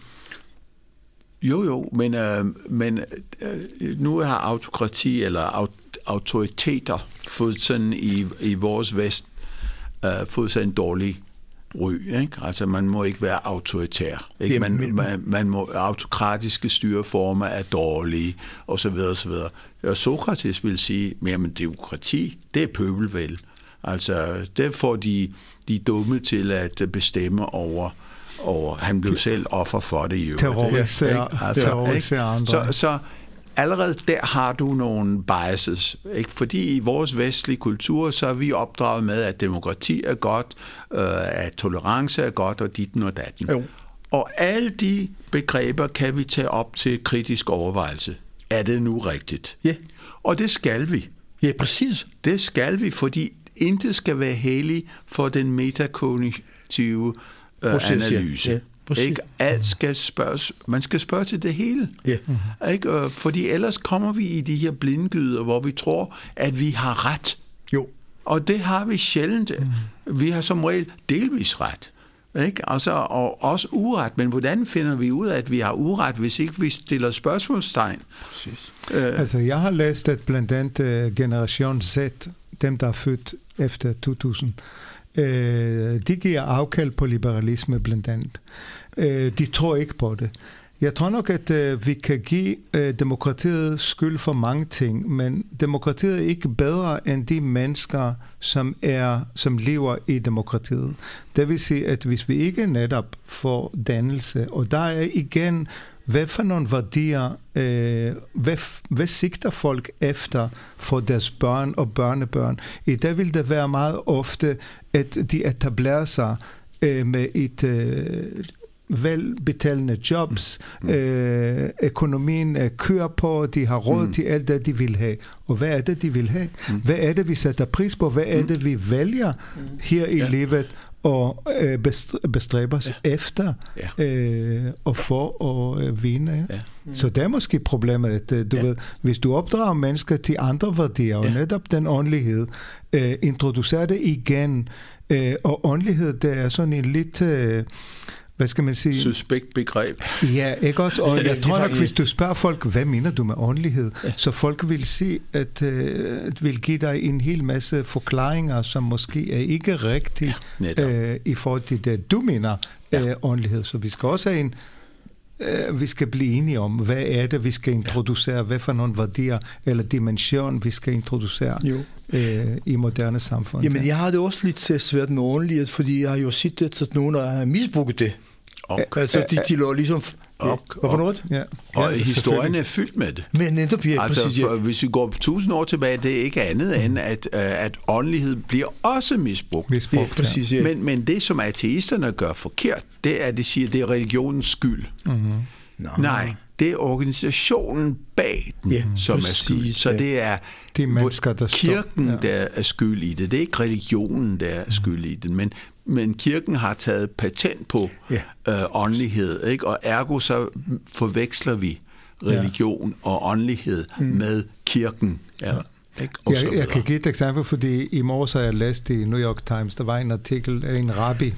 Jo, jo, men, øh, men øh, nu har autokrati eller aut- autoriteter fået sådan i, i vores vest øh, fået sådan en dårlig ry, ikke? Altså man må ikke være autoritær, ikke? Man, man, man må, autokratiske styreformer er dårlige, og så videre, og så videre. Og Sokrates vil sige, men demokrati, det er pøbelvælde. Altså, det får de, de dumme til at bestemme over, over han blev selv offer for det i øvrigt. Terrorisere, altså, terrorisere andre. Så, så allerede der har du nogle biases, ikke? Fordi i vores vestlige kultur, så er vi opdraget med, at demokrati er godt, øh, at tolerance er godt, og ditten og datten. Jo. Og alle de begreber kan vi tage op til kritisk overvejelse. Er det nu rigtigt? Ja. Og det skal vi. Ja, præcis. Det skal vi, fordi intet skal være hellig for den metakognitive øh, Proces, analyse. Ja. Ja, ikke? Alt skal spørges. Man skal spørge til det hele. Ja. Ikke? Fordi ellers kommer vi i de her blindgyder, hvor vi tror, at vi har ret. Jo. Og det har vi sjældent. Mm. Vi har som regel delvis ret. Ikke? Altså, og også uret. Men hvordan finder vi ud af, at vi har uret, hvis ikke vi stiller spørgsmålstegn? Præcis. Øh. Altså, jeg har læst, at blandt andet uh, Generation Z, dem der er født efter to tusind, uh, de giver afkald på liberalisme blandt andet. Uh, de tror ikke på det. Jeg tror nok, at uh, vi kan give uh, demokratiet skyld for mange ting, men demokratiet er ikke bedre end de mennesker, som er som lever i demokratiet. Det vil sige, at hvis vi ikke netop får dannelse, og der er igen, hvad for nogle værdier, øh, hvad, hvad sigter folk efter for deres børn og børnebørn? I dag vil det være meget ofte, at de etablerer sig øh, med et øh, velbetalende jobs, mm. øh, økonomien øh, kører på, de har råd mm. til alt det, de vil have. Og hvad er det, de vil have? Mm. Hvad er det, vi sætter pris på? Hvad er det, vi vælger mm. her i ja. livet? Og øh, bestræber os ja. efter ja. Øh, at få og øh, vinde. Ja. Mm. Så det er måske problemet, at øh, du ja. ved, hvis du opdrager mennesker til andre værdier, ja. og netop den åndelighed, øh, introducerer det igen, øh, og åndelighed, det er sådan en lidt... Øh, hvad skal man sige? Suspekt begreb. Ja, ikke også? Og jeg tror nok, hvis du spørger folk, hvad mener du med åndelighed? Ja. Så folk vil sige, at øh, at vil give dig en hel masse forklaringer, som måske er ikke rigtige ja, øh, i forhold til det, du mener ja. øh, åndelighed. Så vi skal også have en, øh, vi skal blive enige om, hvad er det, vi skal introducere, ja. hvad for nogle værdier eller dimension, vi skal introducere øh, i moderne samfund. Jamen, jeg har det også lidt svært med åndelighed, fordi jeg har jo set, at nogen har misbrugt det. Okay. Altså, de, de lå ligesom... Og, Hvad for noget? Ja. Og ja, historien er fyldt med det. Men netop, ja, altså, præcis, ja. Hvis vi går tusind år tilbage, det er ikke andet mm. end, at, at åndelighed bliver også misbrugt. misbrugt ja, præcis, ja. men, men det, som ateisterne gør forkert, det er, at de siger, at det er religionens skyld. Mm-hmm. No. Nej, det er organisationen bag den, ja, som præcis, er skyld. Så det er de mennesker, der kirken, ja. der er skyld i det. Det er ikke religionen, der er skyld i det, men Men kirken har taget patent på ja. øh, åndelighed, ikke? Og ergo så forveksler vi religion ja. og åndelighed mm. med kirken. Ja, ikke? Jeg, jeg kan give et eksempel, fordi i morges har jeg læst i New York Times, der var en artikel af en rabbi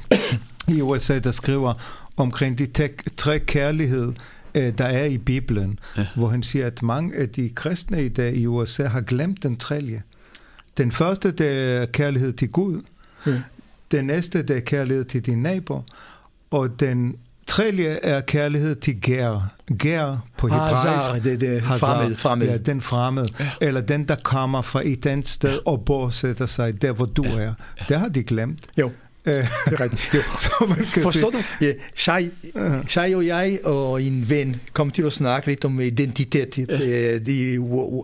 i U S A, der skriver omkring de te- tre kærlighed, der er i Bibelen, ja. hvor han siger, at mange af de kristne i dag i U S A har glemt den tredje. Den første, det er kærlighed til Gud. Ja. Den næste, det er kærlighed til din nabo. Og den tredje er kærlighed til gær. Gær på hebraisk. Det, det fremmed, fremmed. Ja, den fremmed. Ja. Eller den, der kommer fra et andet sted ja. og bosætter sig der, hvor du ja. er. Ja. Det har de glemt. Jo. Øh, Det er rigtigt. Jo. så man kan Forstår sige, du? Ja, Shai, Shai og jeg og en ven kom til at snakke lidt om identitet. Ja. De,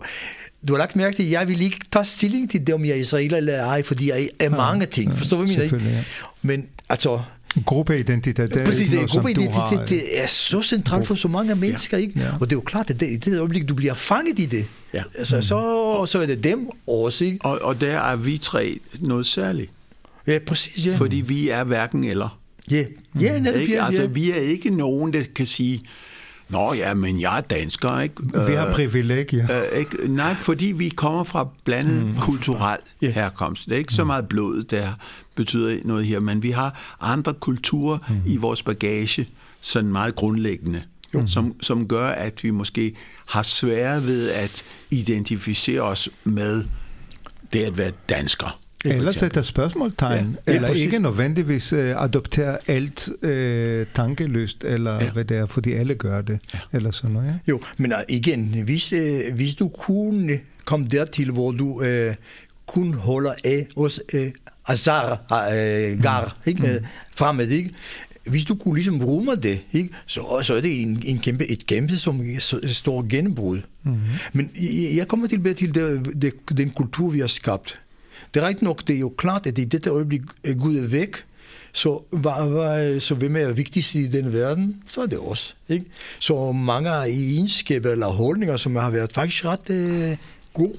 du har lagt mærke til, at jeg vil ikke tage stilling til det, om jeg er israeler eller ej, fordi jeg er mange ting. Forstår du, hvad jeg mener? Ja. Men altså... Gruppeidentitet, det er præcis, noget, som gruppeidentitet, du har. det er så centralt for så mange mennesker, ikke? Ja. Og det er jo klart, at det, i det øjeblik, du bliver fanget i det, Ja. altså, så, så er det dem også, ikke? Og, og der er vi tre noget særligt. Ja, præcis, ja. Fordi vi er hverken eller. Ja, ja, netop, Ikke? ja, Altså, ja. vi er ikke nogen, der kan sige, nå ja, men jeg er dansker, ikke? Vi har privilegier. Øh, ikke? Nej, fordi vi kommer fra blandet mm. kulturel Ja. herkomst. Det er ikke så meget blod, der betyder noget her, men vi har andre kulturer mm. i vores bagage, sådan meget grundlæggende, som, som gør, at vi måske har svært ved at identificere os med det at være dansker. Eller sætter spørgsmålstegn, Ja. Ja, eller præcis. ikke nødvendigvis øh, adoptere alt øh, tankeløst, eller Ja. hvad det er, fordi alle gør det, Ja. eller sådan noget. Ja? Jo, men uh, igen, hvis, uh, hvis du kunne komme dertil, hvor du uh, kun holder af os uh, azar, uh, gar, ikke? Uh, fremad, ikke? Hvis du kunne ligesom rumme det, ikke? Så, så er det en, en kæmpe, et kæmpe som står gennembrud. Mm-hmm. Men jeg, jeg kommer tilbage til det, det, den kultur, vi har skabt. Det er rigtigt nok, det er jo klart, at i dette øjeblik Gud er væk, så, var, var, så hvem er vigtigst i den verden? Så er det os. Ikke? Så mange egenskaber eller holdninger, som har været faktisk ret øh, god.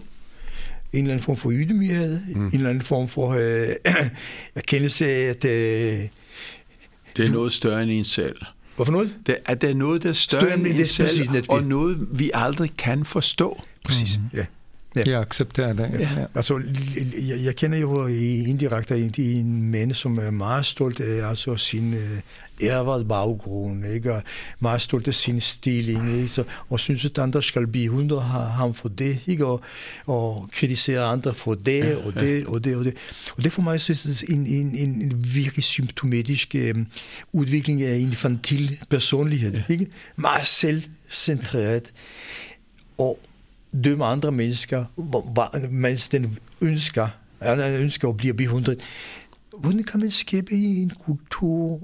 En eller anden form for ydmyghed, mm. en eller anden form for øh, erkendelse af, at... Øh, Det er noget større end en selv. Hvorfor noget? Det, at det er noget, der er større, Større end end en det, selv, præcis, net- og noget, vi aldrig kan forstå. Præcis, mm. ja. Ja. Jeg accepterer det. Ja. Ja. Altså, jeg, jeg kender jo indirekte en, en mand, som er meget stolt af altså, sin uh, ærvede baggrund, ikke? Og meget stolt af sin stilling, ikke? Så, og synes, at andre skal beundre ham for det, ikke? Og, og kritisere andre for det, og det, og det, og det. Og det for mig er en, en, en, en virkelig symptomatisk um, udvikling af infantil personlighed, ikke? Meget selvcentreret. Og dømme andre mennesker, mens den ønsker, eller ønsker at blive beundret. Hvordan kan man skabe en kultur,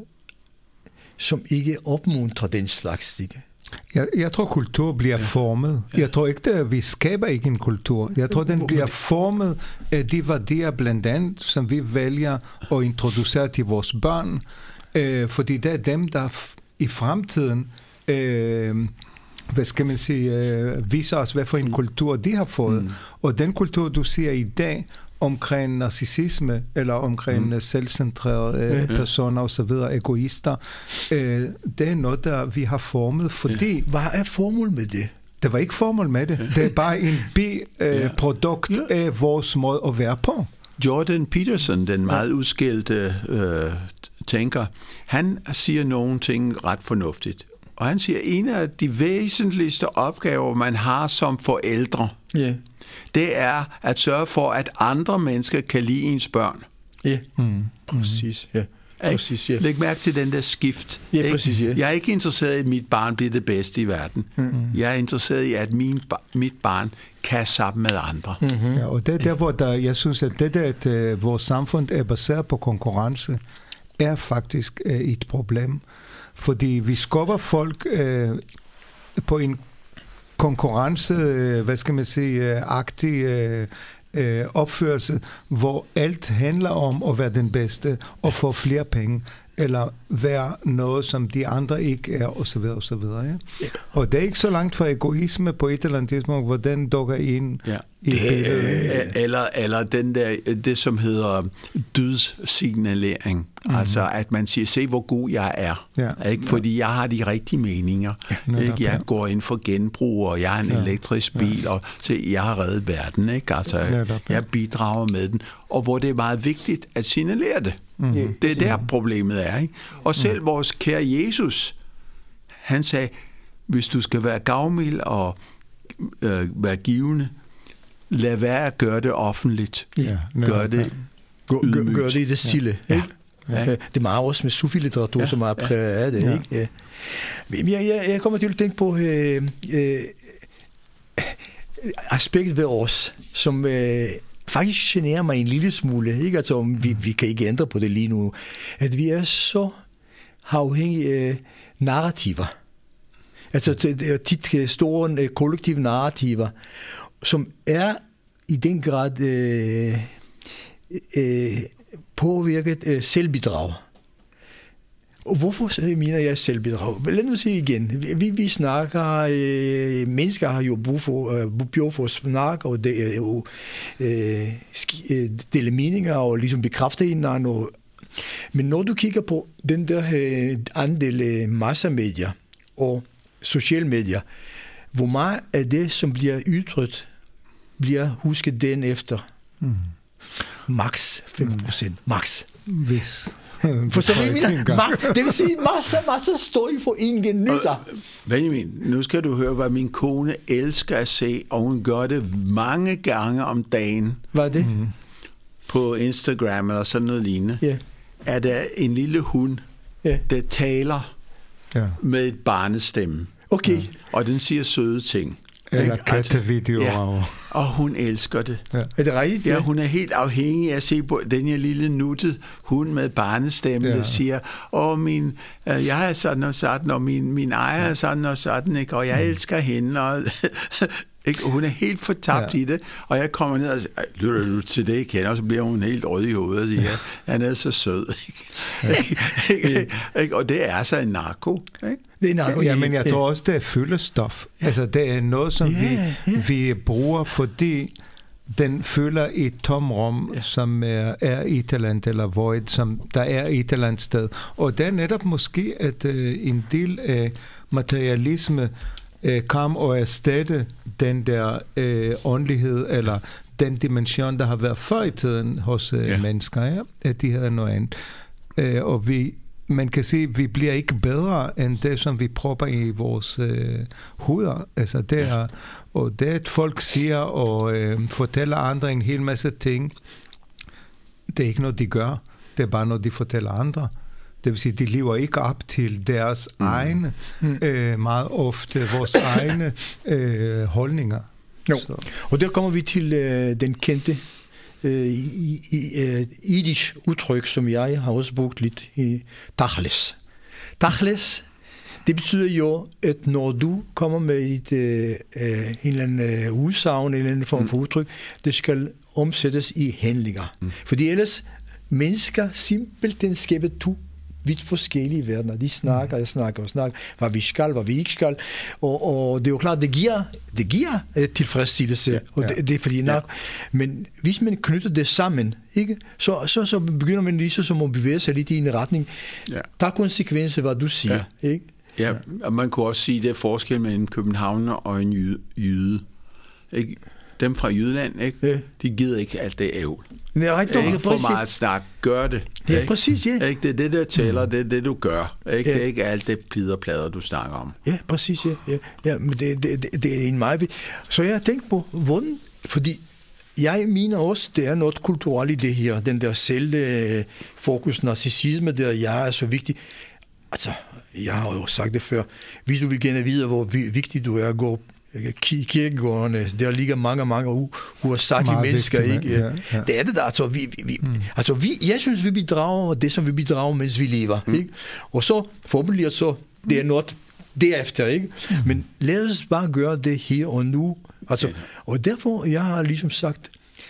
som ikke opmuntrer den slags ting? Jeg, jeg tror, kultur bliver formet. Jeg tror ikke, at vi skaber ikke en kultur. Jeg tror, den bliver formet af de værdier, blandt andet, som vi vælger at introducere til vores børn. Øh, fordi det er dem, der i fremtiden... Øh, hvad skal man sige, øh, viser os, hvad for en kultur de har fået. Mm. Og den kultur, du siger i dag, omkring narcissisme, eller omkring mm. selvcentrerede øh, mm. personer og så videre, egoister, øh, det er noget, der vi har formet, fordi... Hvad er formål med det? Det var ikke formål med det. Det er bare en biprodukt øh, ja. af vores måde at være på. Jordan Peterson, den meget udskældte øh, tænker, han siger nogle ting ret fornuftigt. Og han siger, at en af de væsentligste opgaver, man har som forældre, yeah. det er at sørge for, at andre mennesker kan lide ens børn. Ja, yeah. mm. præcis. Ja. Præcis, ja. Læg mærke til den der skift. Ja, præcis, ja. Jeg er ikke interesseret i, at mit barn bliver det bedste i verden. Mm. Jeg er interesseret i, at min, mit barn kan sammen med andre. Mm-hmm. Ja, og det er der, hvor der, jeg synes, at det der, at uh, vores samfund er baseret på konkurrence, er faktisk uh, et problem. Fordi vi skubber folk øh, på en konkurrence, øh, hvad skal man sige, øh, agtig øh, øh, opførelse, hvor alt handler om at være den bedste og få flere penge, eller være noget, som de andre ikke er, og så videre, og så videre. Ja? Ja. Og det er ikke så langt fra egoisme på et eller andet tidspunkt, hvor den dukker ind ja. i det, øh, eller, eller den der, det, som hedder dydssignalering. Mm-hmm. Altså, at man siger, se hvor god jeg er. Ja. Ikke? Fordi ja. jeg har de rigtige meninger. Ja. Ikke? Jeg går ind for genbrug, og jeg har en ja. elektrisk bil, ja. og se, jeg har reddet verden. Ikke? Altså, ja. jeg bidrager med den. Og hvor det er meget vigtigt at signalere det. Mm-hmm. Det er der problemet er. Ikke? Og selv mm. vores kære Jesus, han sagde, hvis du skal være gavmild og øh, være givende, lad være at gøre det offentligt. Ja, gør det gør, gør det i det stille. Ja. Ikke? Ja. Ja. Det er meget også med sufi-litteratur, ja. som er præget af det. Ja. Ikke? Ja. Jeg, jeg, jeg kommer til at tænke på øh, øh, aspektet ved os, som øh, faktisk generer mig en lille smule, ikke? Altså, vi, vi kan ikke ændre på det lige nu, at vi er så afhængige af narrativer. Altså, det er tit store kollektive narrativer, som er i den grad øh, øh, påvirket øh, selvbidrag. Og hvorfor mener jeg selvbidrag? Lad os sige igen. Vi, vi snakker, øh, mennesker har jo brug for, øh, brug for at snakke, og det er jo øh, dele meninger, og ligesom bekræfte hinanden. Og, men når du kigger på den der øh, andel massemedier og sociale medier, hvor meget af det, som bliver ytret, bliver husket den efter? Mm. Max fem procent. Max. Hvis. Forstår du, hvad det vil sige, masser, masser står I for ingen nytter. Benjamin, nu skal du høre, hvad min kone elsker at se, og hun gør det mange gange om dagen. Hvad er det? Mm. På Instagram eller sådan noget lignende. Yeah. Er der en lille hund, yeah. der taler yeah. med et barnestemme. Okay. Og den siger søde ting. Eller kattevideoer. Ja. Og hun elsker det. Ja. Er det rigtigt? Ja, hun er helt afhængig af at se på den her lille nuttet hund med barnestemme, ja. der siger, åh, min, øh, jeg er sådan og sådan, og min, min ejer er sådan og sådan, ikke? Og jeg mm. elsker hende, og ikke? Hun er helt fortabt ja. i det, og jeg kommer ned og siger, lytter du til det, kender, og så bliver hun helt rød i hovedet og siger, ja. han er så sød. Ikke? Ja. ikke? Og det er så en narko, ikke? Det er narko, ja, men jeg tror også, det er fyldestof. Ja. Altså, det er noget, som ja, vi, ja. vi bruger, fordi den fylder et tomrum, ja. som er, er et eller andet, eller void, som der er et eller andet sted. Og det er netop måske, at øh, en del af materialisme øh, kom og erstatte den der øh, åndelighed, eller den dimension, der har været før i tiden hos øh, ja. mennesker, ja? At de havde noget andet. Øh, og vi man kan se, at vi bliver ikke bedre end det, som vi propper i vores øh, hoveder. Altså det er, ja. og det at folk siger og øh, fortæller andre en hel masse ting, det er ikke noget, de gør. Det er bare noget, de fortæller andre. Det vil sige, de lever ikke op til deres mm. egne, mm. øh, meget ofte vores egne øh, holdninger. Jo. Så. Og der kommer vi til øh, den kendte i, i, uh, idisk udtryk, som jeg har også brugt lidt i Tachles. Tachles, det betyder jo, at når du kommer med et, uh, en eller anden uh, udsagn, en eller anden form for udtryk, det skal omsættes i handlinger. Mm. Fordi ellers, mennesker simpelthen skaber to vidt forskellige verdener. De snakker, jeg snakker og snakker, hvad vi skal, hvad vi ikke skal. Og, og det er jo klart, det giver, det giver tilfredsstillelse. Ja, og det, det er fordi nok. Ja. Men hvis man knytter det sammen, ikke, så, så, så begynder man lige så som at bevæge sig lidt i en retning. Ja. Der er konsekvenser, hvad du siger. Ja. Ikke? Ja, og man kunne også sige, at det er forskel mellem en københavner og en jyde. jyde. Ikke? Dem fra Jylland, ikke? Ja. De gider ikke alt det ævl. Det er rigtig ikke for meget snak. Gør det. Ja, ikke? præcis, ja. Ikke? Det er det, der tæller. Mm. Det er det, du gør. Ikke? Ja. Det er ikke alt det pliderplader, du snakker om. Ja, præcis, ja. ja. ja men det, det, det, det er en meget... Så jeg har tænkt på, hvordan... Fordi jeg mener også, det er noget kulturelt i det her. Den der selvfokus, narcissisme, der jeg er så vigtig. Altså, jeg har jo sagt det før. Hvis du vil gerne vide, hvor vigtig du er at gå i kirkegårdene, der ligger mange, mange uerstattelige mennesker, ikke? Ja, ja. Det er det der, altså vi, vi, mm. altså vi, jeg synes, vi bidrager det, som vi bidrager, mens vi lever, mm. ikke? Og så, forhåbentlig, så, det er noget derefter, ikke? Mm. Men lad os bare gøre det her og nu, altså, og derfor, jeg har ligesom sagt,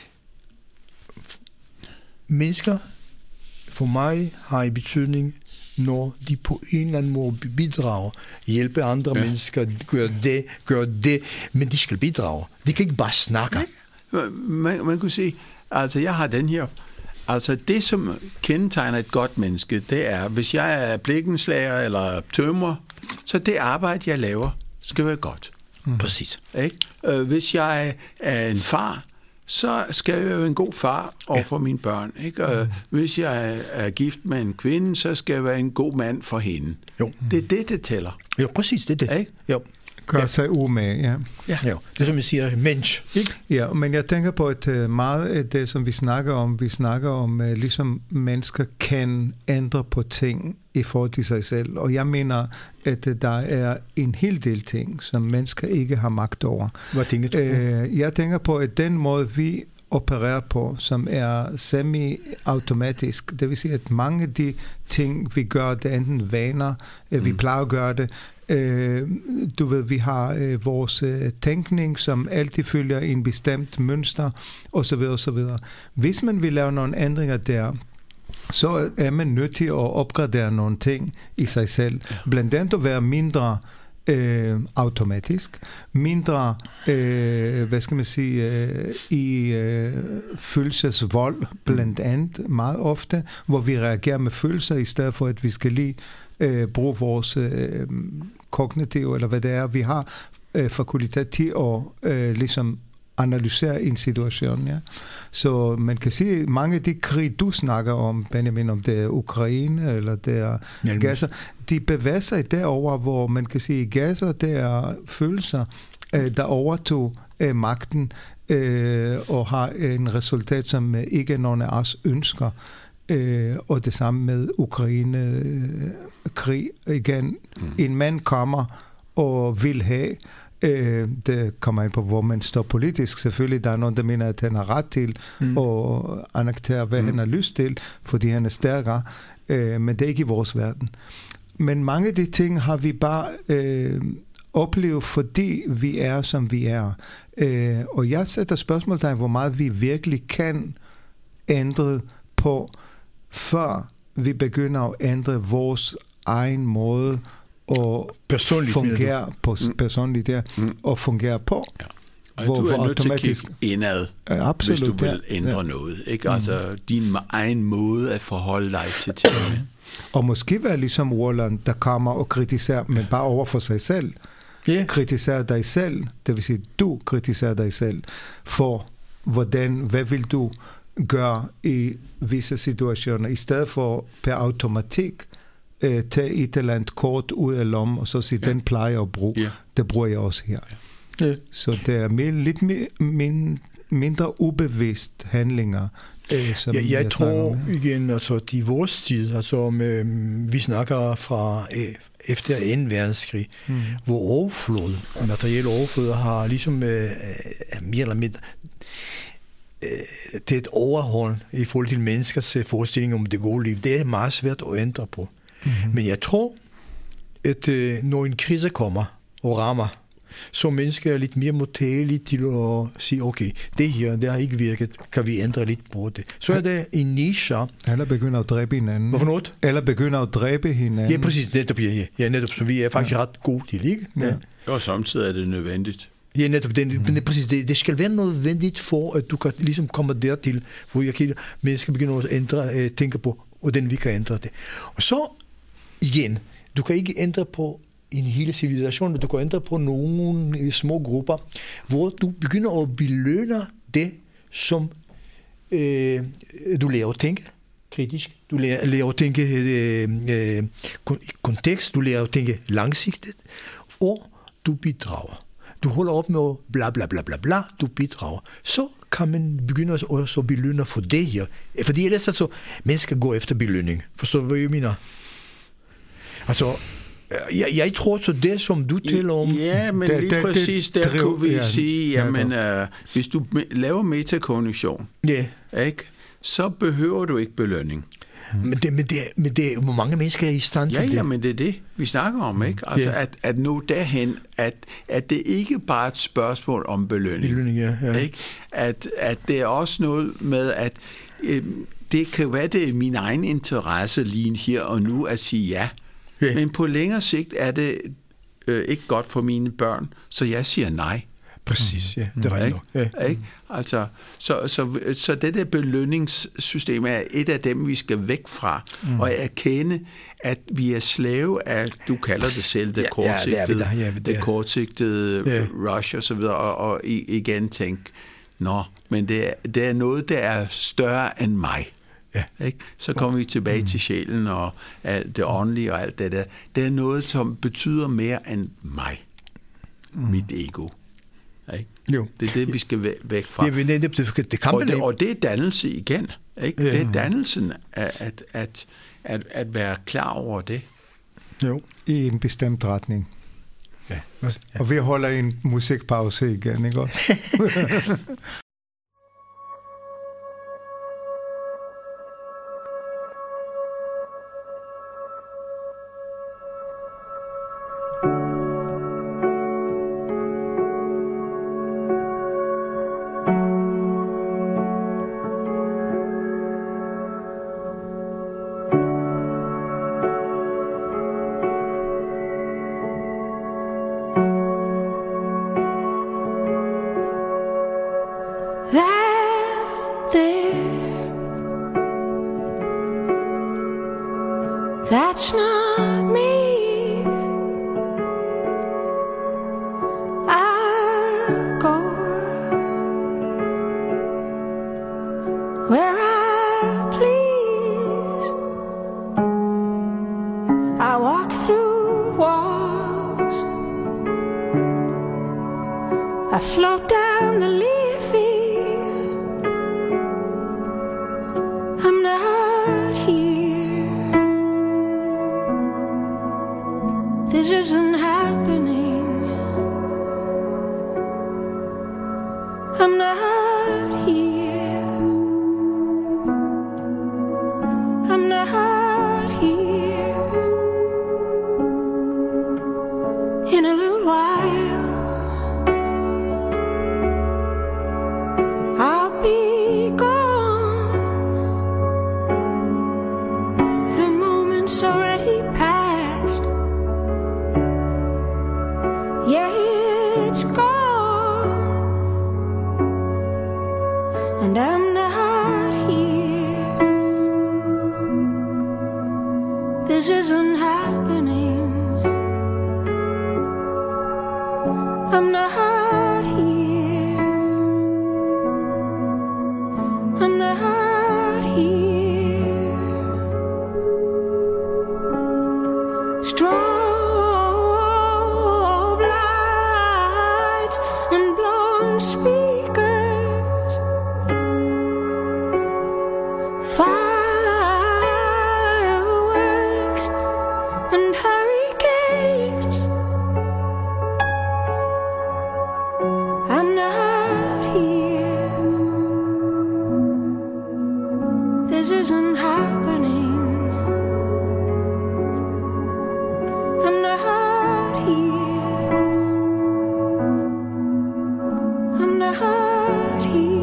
mennesker, for mig, har en betydning, når de på en eller anden måde bidrager, hjælpe andre ja. mennesker, gør det, gør det, men de skal bidrage. De kan ikke bare snakke. Man, man kunne sige, altså jeg har den her, altså det som kendetegner et godt menneske, det er, hvis jeg er blikkenslager eller tømrer, så det arbejde, jeg laver, skal være godt. Mm. Præcis. Ikke? Hvis jeg er en far, så skal jeg være en god far over for ja. mine børn. Ikke? Og mm. hvis jeg er gift med en kvinde, så skal jeg være en god mand for hende. Jo. Det er det, det tæller. Jo, præcis, det er det. Ikke? Jo. Gør ja. sig umage, ja. Ja. Jo. Det er som jeg siger, mensch. Ikke? Ja, men jeg tænker på, at meget af det, som vi snakker om, vi snakker om, ligesom mennesker kan ændre på ting i forhold til sig selv. Og jeg mener, at der er en hel del ting, som mennesker ikke har magt over. Hvad tænker du på? Jeg tænker på, at den måde, vi opererer på, som er semi-automatisk. Det vil sige, at mange af de ting, vi gør, det er enten vaner, mm. vi plejer at gøre det. Øh, du ved, vi har øh, vores øh, tænkning, som altid følger en bestemt mønster, osv. osv. Hvis man vil lave nogle ændringer der, så er man nødt til at opgradere nogle ting i sig selv. Blandt andet at være mindre øh, automatisk, mindre, øh, hvad skal man sige, øh, i øh, følelsesvold, blandt andet meget ofte, hvor vi reagerer med følelser, i stedet for at vi skal lige øh, bruge vores øh, kognitive, eller hvad det er, vi har øh, fakultet til at øh, ligesom analysere en situation. Ja. Så man kan sige, at mange af de krig, du snakker om, Benjamin, om det er Ukraine eller det er Gaza, de bevæger sig derover, hvor man kan sige, at Gaza, det er følelser, øh, der overtog øh, magten øh, og har en resultat, som ikke nogen af os ønsker. Øh, og det samme med Ukraine-krig. Øh, igen, mm. en mand kommer og vil have. Øh, det kommer ind på, hvor man står politisk. Selvfølgelig, der er nogen, der mener, at han har ret til mm. at annektere, hvad mm. han har lyst til, fordi han er stærkere. Øh, men det er ikke i vores verden. Men mange af de ting har vi bare øh, oplevet, fordi vi er, som vi er. Øh, og jeg sætter spørgsmålstegn, hvor meget vi virkelig kan ændre på, før vi begynder at ændre vores egen måde og fungere på mm. personligt der, mm. og fungere på. Ja. Og hvor, du er nødt automatisk... til at kigge indad, ja, absolut, hvis du vil ja. ændre ja. noget. Ikke? Altså mm. din egen måde at forholde dig til tingene. Og måske være ligesom Roland, der kommer og kritiserer, men bare over for sig selv. Yeah. Kritiserer dig selv, det vil sige, du kritiserer dig selv for, hvordan, hvad vil du gøre i visse situationer, i stedet for per automatik øh, tage et eller andet kort ud af lommen, og så sige, ja. den plejer jeg at bruge. Ja. Det bruger jeg også her. Ja. Ja. Så det er mere, lidt mere, min, mindre ubevidst handlinger. Øh, som ja, jeg, jeg tror med. igen, altså de vores tid, altså med, vi snakker fra øh, efter anden verdenskrig, mm. hvor overflod, materielle overflod har ligesom øh, mere eller mindre det er et overhold i forhold til menneskers forestilling om det gode liv. Det er meget svært at ændre på. Mm-hmm. Men jeg tror, at når en krise kommer og rammer, så mennesker er lidt mere modtagelige til at sige, okay, det her, det har ikke virket, kan vi ændre lidt på det. Så er det en niche. Eller begynder at dræbe hinanden. Hvorfor noget? Eller begynder at dræbe hinanden. Ja, præcis. Netop, ja, ja, netop. Så vi er faktisk ja. ret gode til, ikke? Ja. Ja. Og samtidig er det nødvendigt. Ja, netop. Det, mm. præcis, det, det skal være nødvendigt for, at du kan ligesom komme dertil, hvor jeg kan, mennesker begynder at ændre, øh, tænke på, hvordan vi kan ændre det. Og så igen, du kan ikke ændre på en hele civilisation, men du kan ændre på nogle små grupper, hvor du begynder at belønne det, som øh, du lærer at tænke kritisk, du lærer, lærer at tænke øh, øh, kontekst, du lærer at tænke langsigtet, og du bidrager. Du holder op med at bla bla bla bla bla, du bidrager. Så kan man begynde også at belønne for det her. Fordi ellers altså, mennesker går efter belønning. Forstår du, hvad jeg mener? Altså, jeg, jeg tror så det, som du taler om... Ja, men det, lige det, præcis det, der det, kunne vi ja, sige, jamen, ja, uh, hvis du laver metakognition, yeah. ikke, så behøver du ikke belønning. Men det, men det, men det, hvor mange mennesker er i stand til ja, det? Ja, men det er det, vi snakker om, ikke? Altså, yeah. at, at nå derhen, at, at det ikke bare er et spørgsmål om belønning. belønning ja, ja. Ikke? At, at det er også noget med, at øh, det kan være, det er min egen interesse lige her og nu at sige ja. Yeah. Men på længere sigt er det øh, ikke godt for mine børn, så jeg siger nej. Præcis, ja. Det er rigtigt. Ja. Ikke? Altså, så, så, så det der belønningssystem er et af dem, vi skal væk fra, mm. og erkende, at vi er slave af, du kalder det selv, det kortsigtede, ja, ja, det, ja, det, det kortsigtede ja. rush og så videre, og, og igen tænke, nå, men det er, det er noget, der er større end mig. Ja. Ikke? Så kommer vi tilbage mm. til sjælen og alt det åndelige og alt det der. Det er noget, som betyder mere end mig. Mm. Mit ego. Ikke? Jo. Det er det, vi skal væk fra. Ja, det, det, det, det og, det, og det er dannelse igen. Ikke? Ja. Det er dannelsen at, at, at, at, at være klar over det. Jo. I en bestemt retning. Ja. Ja. Og vi holder en musikpause igen, ikke også? there. That's not me. I go where I please. I walk through walls. I float down the leafy. I'm not here. This isn't happening. I'm not here. I'm not here. In a little while I'll be gone. The moment's already past. Yeah, it's gone. And I'm not here. This isn't happening. I'm not here. I'm not here. Strobe lights and blown speakers, fireworks and hurricanes. I'm not here. This isn't happening. I'm not here. I'm not here.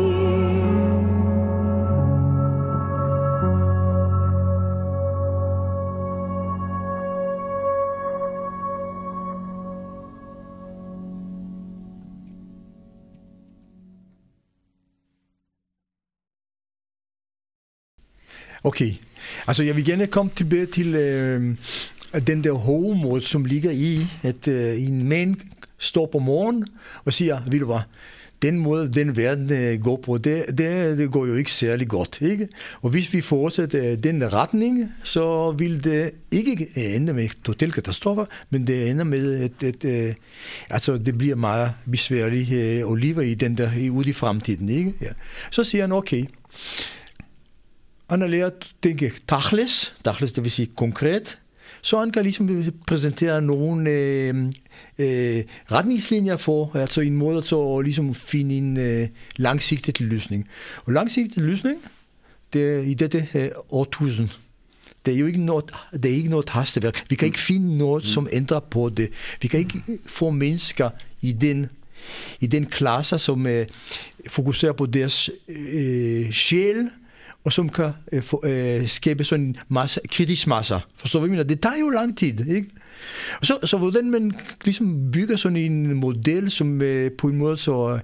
Okay, altså jeg vil gerne komme tilbage til øh, den der hovedmål, som ligger i, at øh, en mand står på morgen og siger, ved du hvad, den måde, den verden øh, går på, det, det, det går jo ikke særlig godt, ikke? Og hvis vi fortsætter den retning, så vil det ikke ende med total katastrofer, men det ender med, at, at øh, altså, det bliver meget besværligt øh, at leve i den der, ude i fremtiden, ikke? Ja. Så siger han, okay, han har lært at tænke tachles, tachles det vil sige konkret, så han kan ligesom præsentere nogle øh, øh, retningslinjer for, altså en måde så at ligesom finde en øh, langsigtet løsning. Og langsigtet løsning, det er i dette øh, årtusind. Det er jo ikke noget, det er ikke noget hasteværk. Vi kan ikke finde noget, som ændrer på det. Vi kan ikke få mennesker i den i den klasse, som øh, fokuserer på deres øh, sjæl, og som kan øh, for, øh, skabe sådan en masse, kritisk masse. Forstår du, hvad jeg mener? Det tager jo lang tid, ikke? Og så, så hvordan man ligesom bygger sådan en model, som øh, på en måde så øh,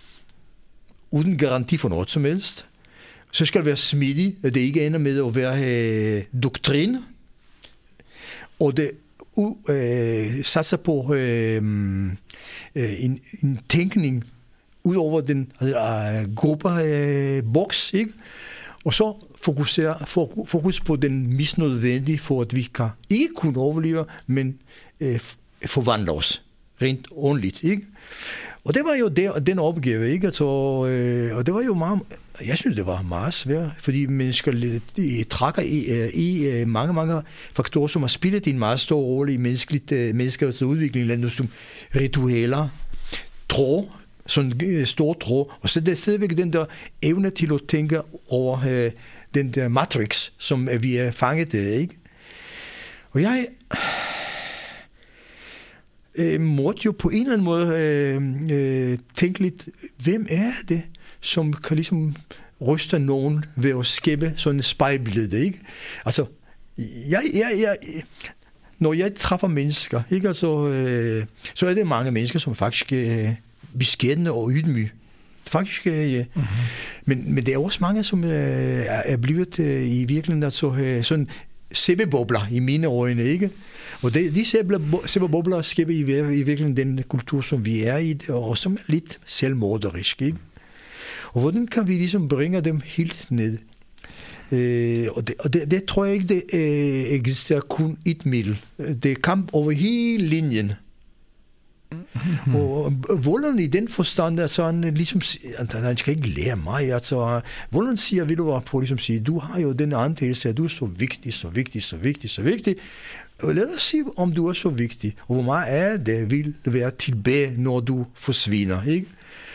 uden garanti for noget som helst, så skal det være smidig, at det ikke ender med at være øh, doktrin, og det øh, satser på øh, øh, en, en tænkning ud over den øh, gruppe-boks, øh, ikke? Og så fokusere, fokus på den mest nødvendige, for at vi kan ikke kun overleve, men øh, forvandle os rent ordentligt, ikke? Og det var jo der, den opgave, ikke? Altså, øh, og det var jo meget, jeg synes, det var meget svært, fordi mennesker trækker i, i mange, mange faktorer, som har spillet en meget stor rolle i menneskeligt, menneskers udvikling, som ritualer, tro, sådan en stor tro, og så det er stadigvæk den der evne til at tænke over øh, den der matrix, som vi er fanget af, ikke? Og jeg øh, måtte jo på en eller anden måde øh, øh, tænke lidt, hvem er det, som kan ligesom ryste nogen ved at skabe sådan et spejlbillede, ikke? Altså, jeg, jeg, jeg, når jeg træffer mennesker, ikke? Altså, øh, så er det mange mennesker, som faktisk øh, beskædende og ydmyge. Faktisk, ja. Mm-hmm. Men, men det er også mange, som øh, er blevet øh, i virkeligheden altså, øh, sådan sæbebobler i mine øjne, ikke? Og det, de sæbebobler skaber i, i virkeligheden den kultur, som vi er i, og som er lidt selvmorderisk, ikke? Og hvordan kan vi ligesom bringe dem helt ned? Øh, og det, og det, det tror jeg ikke, det øh, eksisterer kun et middel. Det er kamp over hele linjen. Mm-hmm. Og Volden i den forstand, altså han ligesom, han skal ikke lære mig, altså Volden siger, vil du være på ligesom sige, du har jo den antagelse, at du er så vigtig, så vigtig, så vigtig, så vigtig. Lad os se, om du er så vigtig, og hvor meget af det vil være tilbage, når du forsvinder, ikke?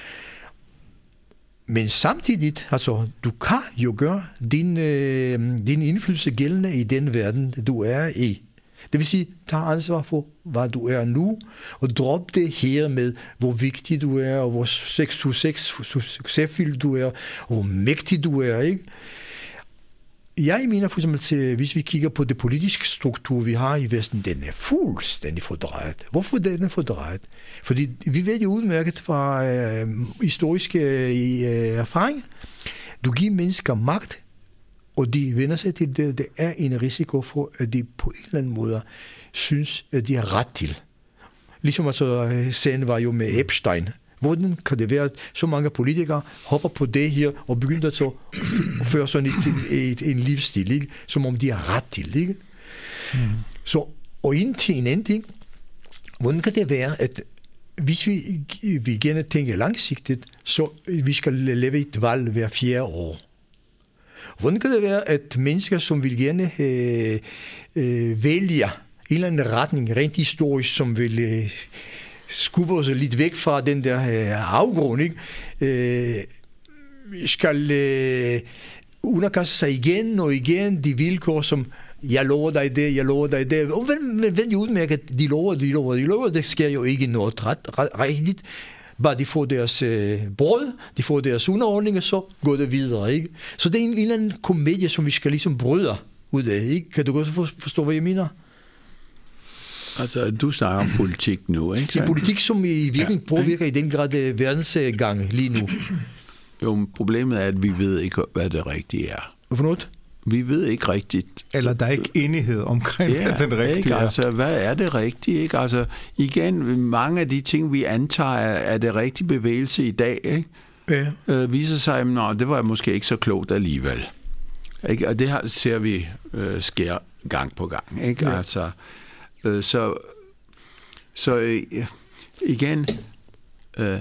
Men samtidig, altså, du kan jo gøre din, øh, din indflydelse gældende i den verden, du er i. Det vil sige, tag ansvar for, hvad du er nu, og drop det her med, hvor vigtig du er, og hvor succesfyldt du er, og hvor mægtig du er, ikke? Jeg mener for eksempel, til, hvis vi kigger på det politiske struktur, vi har i Vesten, den er fuldstændig fordrejet. Hvorfor den er fordrejet? Fordi vi ved jo udmærket fra øh, historiske øh, erfaringer, du giver mennesker magt, og de vender sig til det. Det er en risiko for, at de på en eller anden måde synes, at de har ret til. Ligesom altså, sagen var jo med Epstein. Hvordan kan det være, at så mange politikere hopper på det her, og begynder at så føre sådan et, et, en livsstil, ikke? Som om de har ret til, ikke? Mm. Så, og indtil en anden ting, hvordan kan det være, at hvis vi, vi gerne tænker langsigtet, så vi skal lave et valg hver fjerde år. Hvordan kan det være, at mennesker, som vil gerne øh, øh, vælge en eller anden retning, rent historisk, som vil øh, skubbe os lidt væk fra den der øh, afgrund, ikke? Øh, skal øh, underkaste sig igen og igen de vilkår, som jeg lover dig det, jeg lover dig det. Og hvem er udmærket, de lover, de lover, de lover, det sker jo ikke noget ret, ret, rigtigt. Bare de får deres øh, brød, de får deres underordninger, så går det videre, ikke? Så det er en, en eller anden komedie, som vi skal ligesom bryde ud af, ikke? Kan du godt forstå, hvad jeg mener? Altså, du snakker om politik nu, ikke? Det er politik, som i virkelig påvirker i den grad verdensgang lige nu. Jo, problemet er, at vi ved ikke, hvad det rigtige er. Hvorfor noget? Vi ved ikke rigtigt. Eller der er ikke enighed omkring, ja, hvad den rigtige ikke? er. Altså, hvad er det rigtige? Ikke? Altså, igen, mange af de ting, vi antager, er det rigtige bevægelse i dag, ikke? Ja. Øh, viser sig, at det var måske ikke så klogt alligevel. Ikke? Og det her ser vi øh, sker gang på gang. Ikke? Ja. Altså, øh, så så øh, igen... Øh,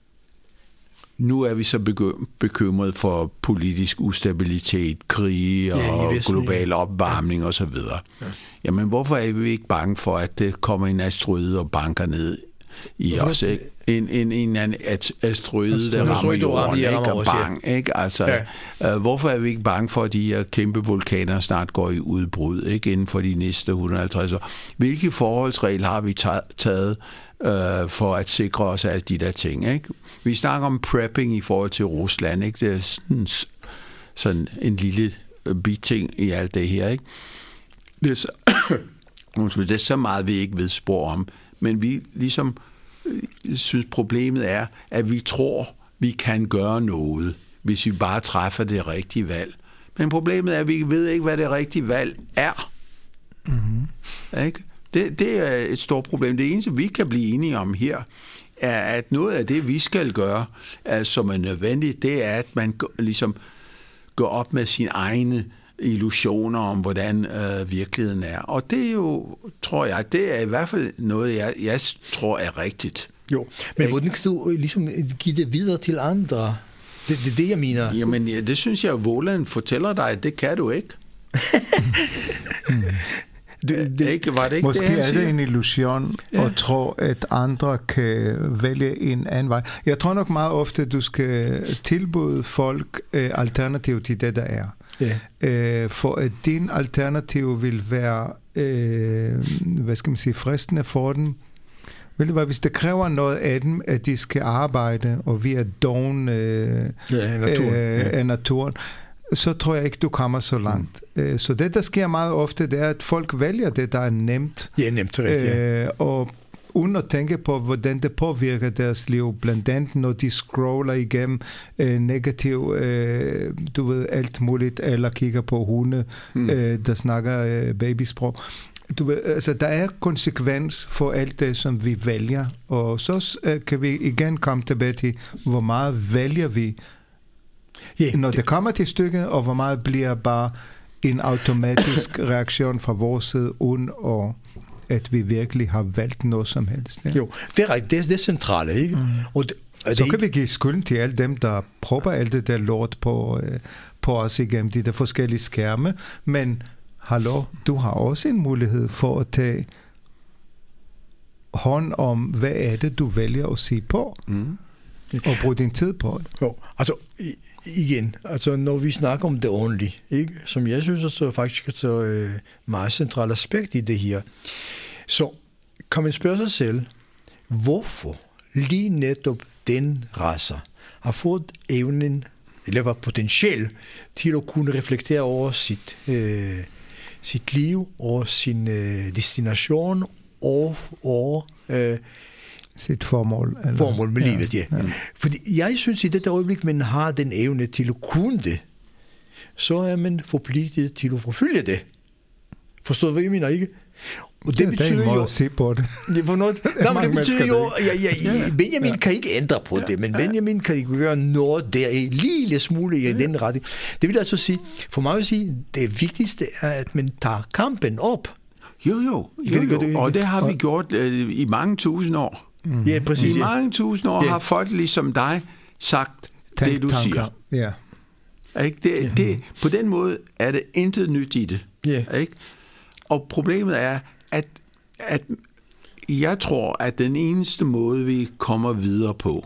Nu er vi så bekymret for politisk ustabilitet, krige og ja, global opvarmning osv. Ja. Jamen, hvorfor er vi ikke bange for, at det kommer en asteroide og banker ned i hvorfor? os? Ikke? En, en, en anden asteroide, der rammer jorden, ikke? Og bang, ikke? Altså, ja. øh, hvorfor er vi ikke bange for, at de her kæmpe vulkaner snart går i udbrud, ikke? Inden for de næste et hundrede og halvtreds år? Hvilke forholdsregler har vi taget øh, for at sikre os af de der ting, ikke? Vi snakker om prepping i forhold til Rusland, ikke? Det er sådan, sådan en lille biting i alt det her, ikke? Det er, så, det er så meget, vi ikke ved spor om, men vi ligesom synes, problemet er, at vi tror, vi kan gøre noget, hvis vi bare træffer det rigtige valg. Men problemet er, at vi ved ikke, hvad det rigtige valg er. Mm-hmm. Ikke? Det, det er et stort problem. Det eneste, vi kan blive enige om her, er, at noget af det, vi skal gøre, altså, som er nødvendigt, det er, at man ligesom går op med sine egne illusioner om, hvordan øh, virkeligheden er. Og det er jo, tror jeg, det er i hvert fald noget, jeg, jeg tror er rigtigt. Jo, men jeg, hvordan kan du ligesom give det videre til andre? Det er det, det, jeg mener. Jamen, ja, det synes jeg, at Volden fortæller dig, at det kan du ikke. Det, det, ikke, var det ikke måske det, er det en illusion ja. At tro, at andre kan vælge en anden vej. Jeg tror nok meget ofte, at du skal tilbyde folk øh, alternativ til det, der er. Ja. Øh, for at din alternativ vil være øh, hvad skal man sige, fristende for dem. Vil det være, hvis det kræver noget af dem, at de skal arbejde, og vi er doven øh, ja, naturen. Øh, ja. af naturen, så tror jeg ikke, du kommer så langt. Mm. Så det, der sker meget ofte, det er, at folk vælger det, der er nemt. Ja, nemt, rigtigt. Øh, og uden at tænke på, hvordan det påvirker deres liv, blandt andet når de scroller igennem øh, negativ, øh, du ved, alt muligt, eller kigger på hunde, mm. øh, der snakker øh, babysprog. Du ved, altså, der er konsekvens for alt det, som vi vælger, og så øh, kan vi igen komme tilbage til, hvor meget vælger vi, yeah, når det, det kommer til stykket, og hvor meget bliver bare en automatisk reaktion fra vores side, uden at, at vi virkelig har valgt noget som helst. Ja. Jo, det er rigtigt. Det er det centrale, ikke? Mm. Og det, og så det kan vi give skylden til alle dem, der prøver alt det der lort på, øh, på os igennem de der forskellige skærme, men hallo, du har også en mulighed for at tage hånd om, hvad er det, du vælger at sige på, mm. og bruge din tid på det. Jo, altså igen, altså når vi snakker om det ordentlige, ikke, som jeg synes er så faktisk er så øh, meget centralt aspekt i det her, så kan man spørge sig selv, hvorfor lige netop den race har fået evnen, eller var potentiel, til at kunne reflektere over sit, øh, sit liv, og sin øh, destination, og over øh, sit formål. Eller? Formål med ja, livet, ja. ja. Fordi jeg synes, i dette øjeblik, man har den evne til at kunne det, så er man forpligtet til at forfølge det. Forstår du, hvad jeg mener, ikke? Og det, det betyder jo... Det er en måde at se på det. Det, for noget, nej, men det betyder jo... Ja, ja, ja, Benjamin ja. kan ikke ændre på ja. det, men Benjamin kan ikke gøre noget der i lille smule i ja. den retning. Det vil altså sige, for mig vil sige, det vigtigste er, at man tager kampen op. Jo, jo. jo, jo. Det, og det har vi gjort øh, i mange tusind år. Mm. Ja, præcis. I mange tusind år ja. har folk ligesom dig sagt Tænk det, du tanker. siger. Ja. Ikke? Det, ja. det, på den måde er det intet nyt i det. Ja. Ikke? Og problemet er, at, at jeg tror, at den eneste måde, vi kommer videre på,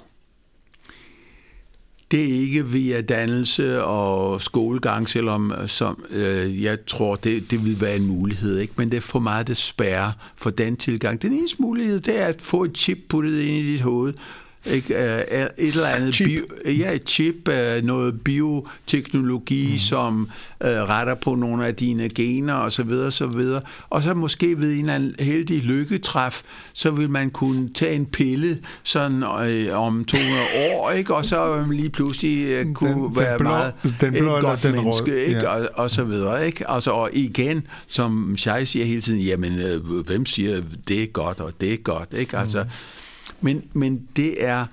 det er ikke via dannelse og skolegang, selvom som, øh, jeg tror, det, det vil være en mulighed, ikke? Men det er for meget det spærre for den tilgang. Den eneste mulighed, det er at få et chip puttet ind i dit hoved, ikke? Et eller andet chip. Bio, ja, et chip, noget bioteknologi, mm. som uh, retter på nogle af dine gener og så videre, så videre. Og så måske ved en eller anden heldig lykketræf, så vil man kunne tage en pille sådan øh, om to hundrede år, ikke? Og så lige pludselig uh, kunne den, være den blå, meget den blå, et godt den menneske, rød. ikke? Ja. Og, og så videre, ikke? Altså, og igen, som jeg siger hele tiden, jamen, øh, hvem siger, det er godt, og det er godt, ikke? Altså, mm. Men, men det er,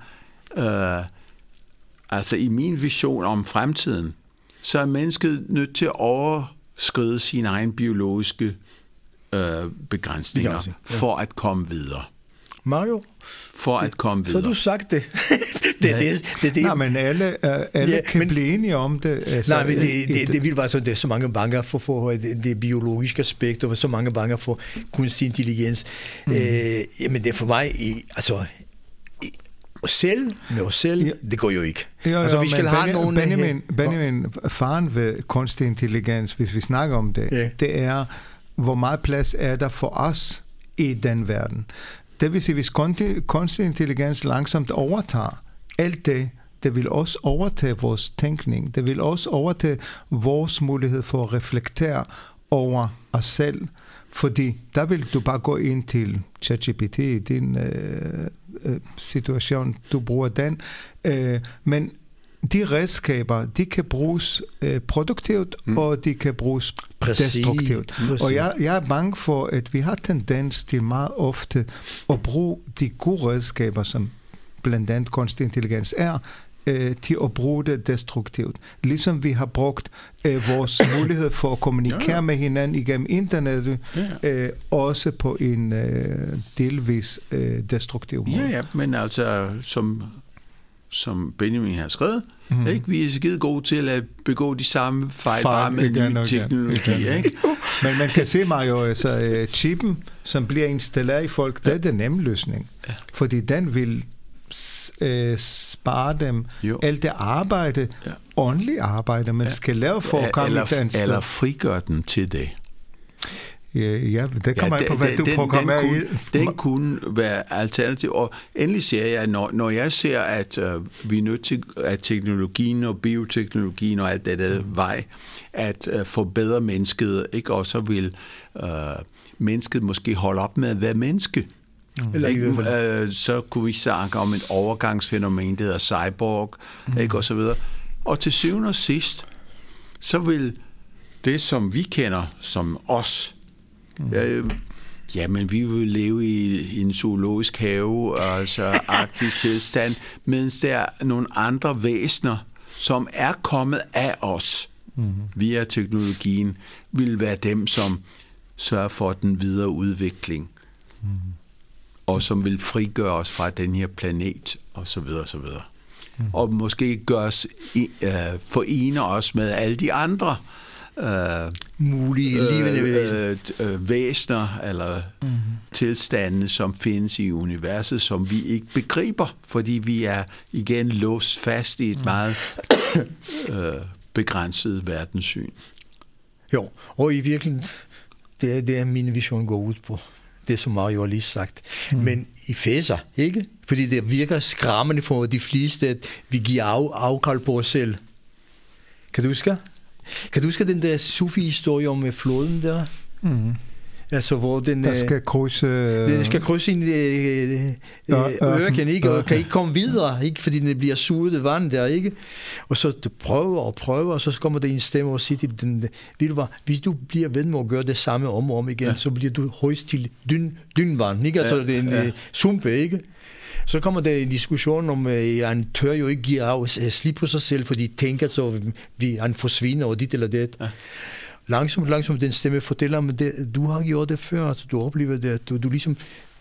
øh, altså i min vision om fremtiden, så er mennesket nødt til at overskride sine egne biologiske øh, begrænsninger ja. for at komme videre. Mario? For det, at komme videre. Så har du sagt det. det, nej, det, det, det nej, men alle, uh, alle ja, kan men, blive enige om det. Altså, nej, men det, det, det, det vil være sådan, det er så mange banker for, for det, det biologiske aspekt, og så mange banker for kunstig intelligens. Mm. Øh, jamen det er for mig, i, altså, i, selv med os selv, ja. det går jo ikke. Jo, jo, altså, vi skal have Benjamin, nogen... Benjamin, Benjamin, faren ved kunstig intelligens, hvis vi snakker om det, ja. det er, hvor meget plads er der for os i den verden. Det vil sige, hvis kunstig intelligens langsomt overtager alt det, det vil også overtage vores tænkning. Det vil også overtage vores mulighed for at reflektere over os selv. Fordi der vil du bare gå ind til ChatGPT i din øh, øh, situation, du bruger den. Øh, men de redskaber, de kan bruges øh, produktivt, mm. og de kan bruges Præcis. destruktivt. Præcis. Og jeg, jeg er bange for, at vi har tendens til meget ofte at bruge de gode redskaber, som blandt andet kunstig intelligens er, øh, til at bruge det destruktivt. Ligesom vi har brugt øh, vores mulighed for at kommunikere ja, ja. med hinanden igennem internettet, ja. øh, også på en øh, delvis øh, destruktiv måde. Ja, ja, men altså som... som Benjamin har skrevet, mm. ikke? Vi er skide gode til at begå de samme fejl, bare med ny teknologi. Ikke? Men man kan se, Mario, altså, chippen, som bliver installeret i folk, det er den nemme løsning. Ja. Fordi den vil øh, spare dem jo. alt det arbejde, ja. ordentligt arbejde, man ja. skal lave for at komme eller, et andet sted. Eller frigøre den til det. Ja, det kommer ja, an på, hvad den, du programmerer den, i. Den kunne være alternativ. Og endelig ser jeg, når, når jeg ser, at uh, vi er nødt til, at teknologien og bioteknologien og alt det der mm. vej, at uh, forbedre mennesket, ikke? Og så vil uh, mennesket måske holde op med at være menneske. Mm. Eller ikke, øh, så kunne vi snakke om et overgangsfænomen, det hedder cyborg, mm. ikke, og så videre. Og til syvende og sidst, så vil det, som vi kender som os, mm. øh, jamen, vi vil leve i, i en zoologisk have, altså agtig tilstand, mens der er nogle andre væsener, som er kommet af os mm. via teknologien, vil være dem, som sørger for den videre udvikling, mm. og som vil frigøre os fra den her planet, og så videre, og så videre. Mm. Og måske gør os, uh, forener os med alle de andre uh, mulige levende væsener. Uh, uh, væsener eller mm. tilstande, som findes i universet, som vi ikke begriber, fordi vi er igen låst fast i et mm. meget uh, begrænset verdenssyn. Jo, og i virkeligheden, det er, det er min vision går ud på. Det som Mario har lige sagt. Mm. Men i fæser, ikke? Fordi det virker skræmmende for de fleste, at vi giver af, afkald på os selv. Kan du huske? Kan du huske den der Sufi-historie om floden der? Mm. Altså, hvor den... Der skal krydse... Den skal krydse ind i øh, ørken, ikke? Og kan ikke komme videre, ikke? Fordi den bliver suget af vand der, ikke? Og så du prøver og prøver, og så kommer der en stemme og siger til den, ved du hvad, hvis du bliver ved med at gøre det samme om og om igen, ja. Så bliver du højst til dyn, dynvand, ikke? Altså, ja, det er en ja. sumpe, ikke? Så kommer der en diskussion om, at han tør jo ikke give af slip på sig selv, fordi de tænker så, at han forsvinder og dit eller det. Ja. Langsomt, langsomt, den stemme fortæller om, at du har gjort det før, altså du oplever det, at du, du ligesom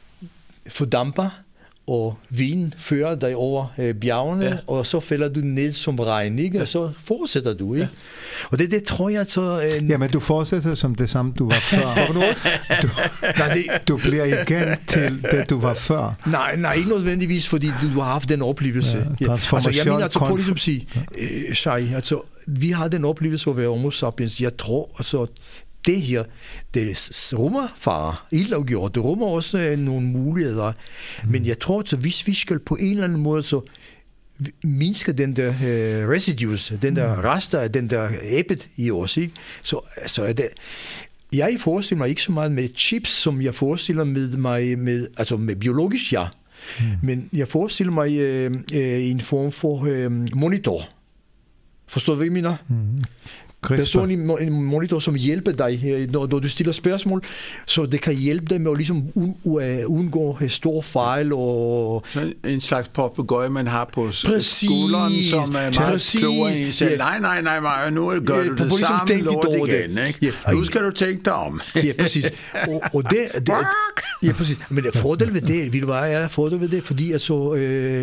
fordamper, og vinden fører dig over øh, bjergene, ja. Og så falder du ned som regn, ikke? Ja. Og så fortsætter du, ikke? Ja. Og det, det tror jeg så... Øh, ja, men du fortsætter som det samme, du var før. du, nej, det, du bliver igen til det, du var før. Nej, nej, ikke nødvendigvis, fordi du, du har haft den oplevelse. Ja, ja. Altså, jeg mener, altså, prøv ligesom at sige, øh, Shai, altså, vi har den oplevelse at være homo sapiens. Jeg tror, altså, det her, det rummer far, ildafgjort, det rummer også øh, nogle muligheder. Mm. Men jeg tror, at hvis vi skal på en eller anden måde så mindske den der øh, residues, den der mm. rester, den der æbet i os, ikke? Så, så er det... Jeg forestiller mig ikke så meget med chips, som jeg forestiller med mig med, altså med biologisk, ja. Mm. Men jeg forestiller mig øh, øh, en form for øh, monitor. Forstår du, hvad jeg mener? Mm. Personlig monitor, som hjælper dig, når, når du stiller spørgsmål, så det kan hjælpe dig med at ligesom un, uh, undgå store fejl. Og så en slags papegøje, man har på præcis, skulderen, som er meget præcis, klogere i sig. Ja. Nej, nej, nej, nej, nu gør ja, du det samme lort igen. Ikke? Ja, nu skal du tænke dig om. Ja, præcis. Og, og det, det, ja, præcis. Men det fordel ved det, vil du være, er fordel ved det, fordi altså... Øh,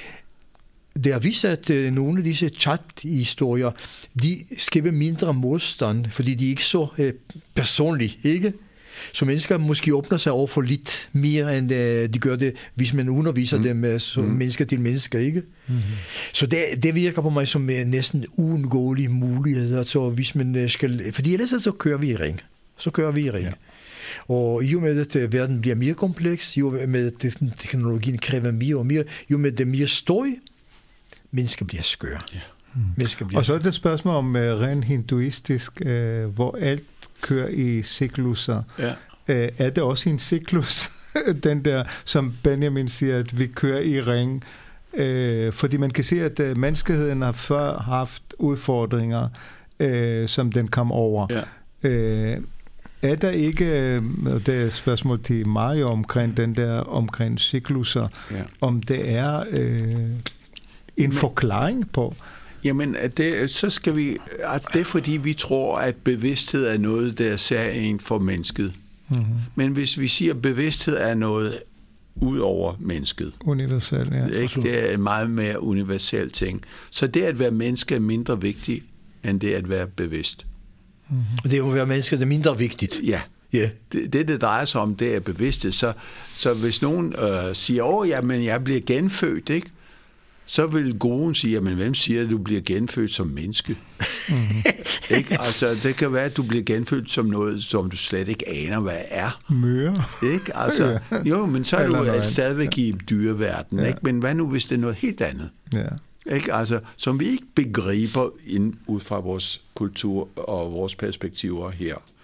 det har vist, at øh, nogle af disse chat-historier, de skaber mindre modstand, fordi de er ikke så øh, personlige, ikke? Så mennesker måske åbner sig over for lidt mere, end øh, de gør det, hvis man underviser mm. dem øh, som mm. mennesker til mennesker, ikke? Mm-hmm. Så det, det virker på mig som øh, næsten uundgåelig mulighed, altså hvis man øh, skal... Fordi ellers så kører vi i ring. Så kører vi i ring. Ja. Og jo med at øh, verden bliver mere kompleks, jo med at teknologien kræver mere og mere, jo med det mere støj, mennesker bliver skøre. Ja. Mm. Mennesker bliver og så er det et spørgsmål om uh, rent hinduistisk, uh, hvor alt kører i cykluser. Ja. Uh, er det også en cyklus, den der, som Benjamin siger, at vi kører i ring? Uh, fordi man kan se, at uh, menneskeheden har før haft udfordringer, uh, som den kom over. Ja. Uh, er der ikke, og det er et spørgsmål til Mario omkring den der, omkring cykluser, ja. Om det er... Uh, en forklaring på? Jamen, det, så skal vi... Altså, det er fordi, vi tror, at bevidsthed er noget, der er særligt for mennesket. Mm-hmm. Men hvis vi siger, at bevidsthed er noget ud over mennesket. Universelt, ja. Ikke? Det er en meget mere universel ting. Så det at være menneske er mindre vigtigt, end det at være bevidst. Mm-hmm. Det at være menneske er mindre vigtigt. Ja. Yeah. Det, det, det drejer sig om, det er bevidsthed. Så, så hvis nogen øh, siger, åh, ja, men jeg bliver genfødt, ikke? Så vil guruen sige, men hvem siger, at du bliver genfødt som menneske? Mm-hmm. Ikke? Altså, det kan være, at du bliver genfødt som noget, som du slet ikke aner, hvad er. Møre. Ikke? Altså, jo, men så er du altså stadigvæk i dyreverdenen. Ja. Ikke? Men hvad nu, hvis det er noget helt andet? Ja. Ikke? Altså, som vi ikke begriber ind, ud fra vores kultur og vores perspektiver her.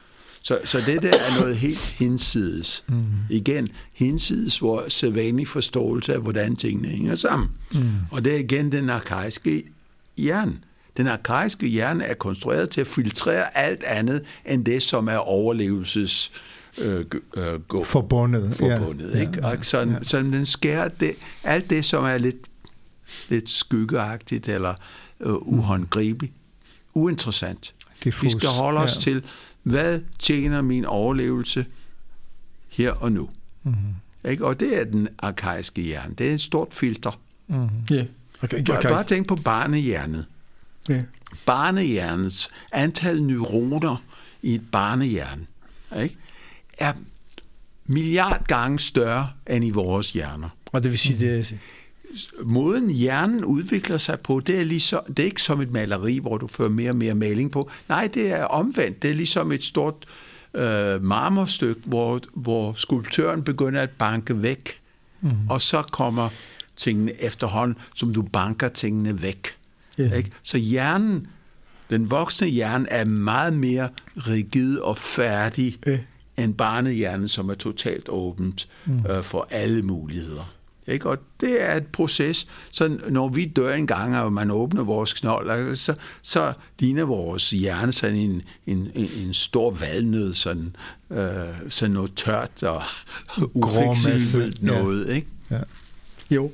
Så, så det der er noget helt hinsides. Mm. Igen, hinsides vores sædvanlige forståelse af, hvordan tingene hænger sammen. Mm. Og det er igen den arkaiske hjerne. Den arkaiske hjerne er konstrueret til at filtrere alt andet, end det, som er overlevelses øh, øh, gå, forbundet. forbundet Ja. ikke? Ja, ja, Og så, ja. så den skærer det, alt det, som er lidt, lidt skyggeagtigt eller øh, uhåndgribeligt, uinteressant. Diffus. Vi skal holde os Ja. til, hvad tjener min overlevelse her og nu. Mm-hmm. Ikke? Og det er den arkaiske hjerne. Det er et stort filter. Mm-hmm. Ja. Okay, okay. Bare, bare tænk på barnehjernet. Ja. Barnehjernens antal neuroner i et barnehjerne, ikke, er milliard gange større end i vores hjerner. Og det vil sige, det er... Måden hjernen udvikler sig på, det er, ligesom, det er ikke som et maleri, hvor du fører mere og mere maling på. Nej, det er omvendt. Det er ligesom et stort øh, marmorstykke, hvor, hvor skulptøren begynder at banke væk, mm. og så kommer tingene efterhånden, som du banker tingene væk. Yeah. Ikke? Så hjernen, den voksne hjerne, er meget mere rigid og færdig yeah. end barnehjernen, som er totalt åbent mm. øh, for alle muligheder. Ikke? Og det er et proces, så når vi dør en gang, og man åbner vores knold, så, så ligner vores hjerne sådan en, en, en stor valnød, sådan, øh, sådan noget tørt og ufleksibelt noget. Ja. Ikke? Ja. Jo.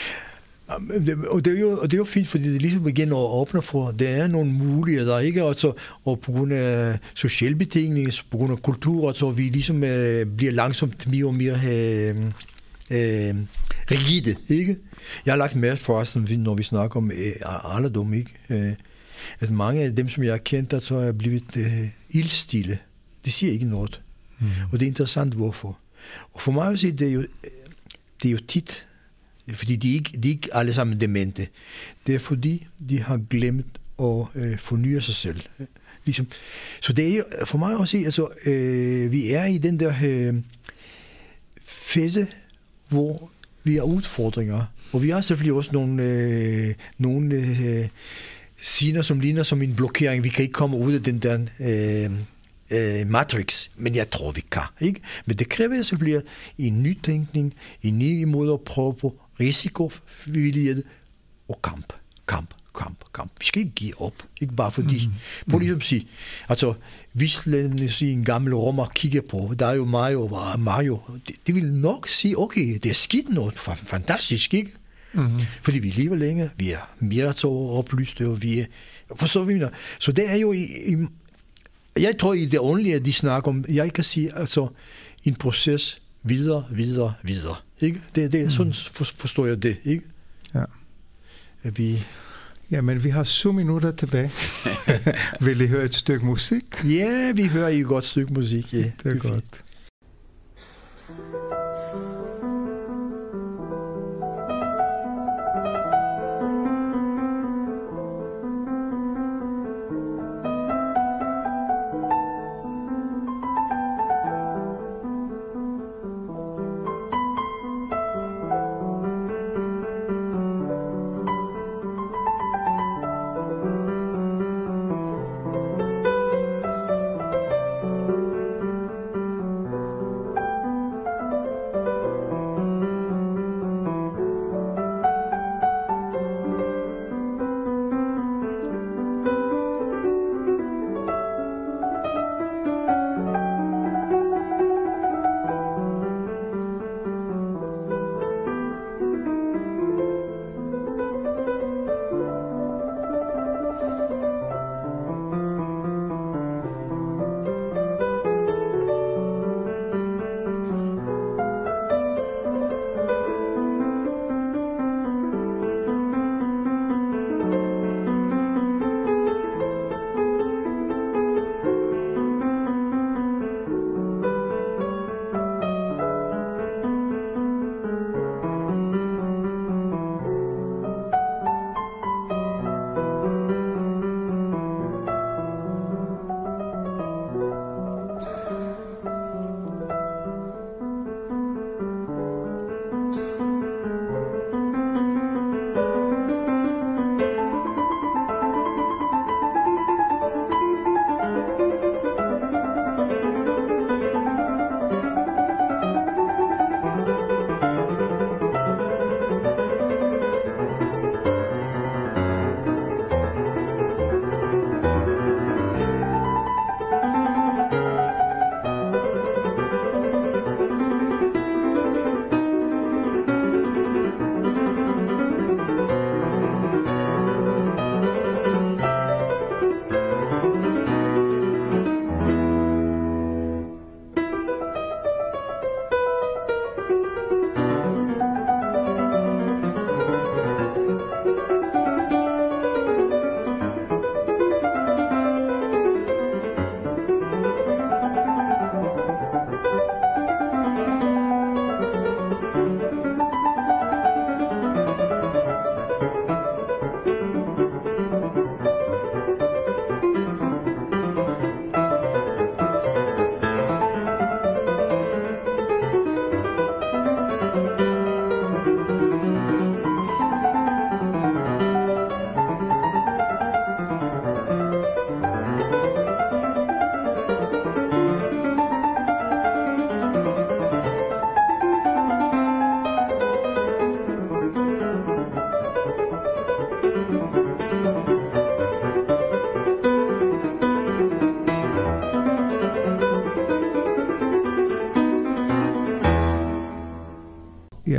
Og det, er jo, og det er jo fint, fordi det ligesom begynder at åbne for, der er nogle muligheder, ikke? Altså, og på grund af sociale betingelser, på grund af kultur, så vi ligesom øh, bliver langsomt mere og mere øh, øh, rigide, ikke? Jeg har lagt mærke forresten, når vi snakker om øh, alderdom, ikke? Øh, at mange af dem, som jeg har kendt, så er blevet øh, ildstille. Det siger ikke noget. Mm. Og det er interessant, hvorfor. Og for mig at sige, det er jo, det er jo tit, fordi de er ikke, de er ikke alle sammen demente. Det er fordi, de har glemt at øh, fornye sig selv. Ligesom. Så det er jo for mig at sige, altså, øh, vi er i den der øh, fase, hvor vi har udfordringer. Og vi har selvfølgelig også nogle, øh, nogle øh, sider, som ligner som en blokering. Vi kan ikke komme ud af den der øh, øh, matrix, men jeg tror, vi kan. Ikke? Men det kræver selvfølgelig en nytænkning, en ny måde at prøve på risikovillighed og kamp, kamp, kamp, kamp. Vi skal ikke give op, ikke bare fordi, mm. på ligesom at sige, altså, hvis en gammel romer kigger på, der er jo Mario, Mario det, det vil nok sige, okay, det er skidt noget, fantastisk, ikke? Mm-hmm. Fordi vi lever længere, vi er mere så oplyste, og vi er, forstår vi, så det er jo i, i jeg tror i det åndelige, at de snakker om, jeg kan sige, altså, en proces videre, videre, videre. Ikke? Det, det, mm. Sådan forstår jeg det, ikke? Ja. At vi... Jamen, vi har syv minutter tilbage. Vil I høre et stykke musik? Ja, vi hører et godt stykke musik, ja. Det er, det er godt. Fint.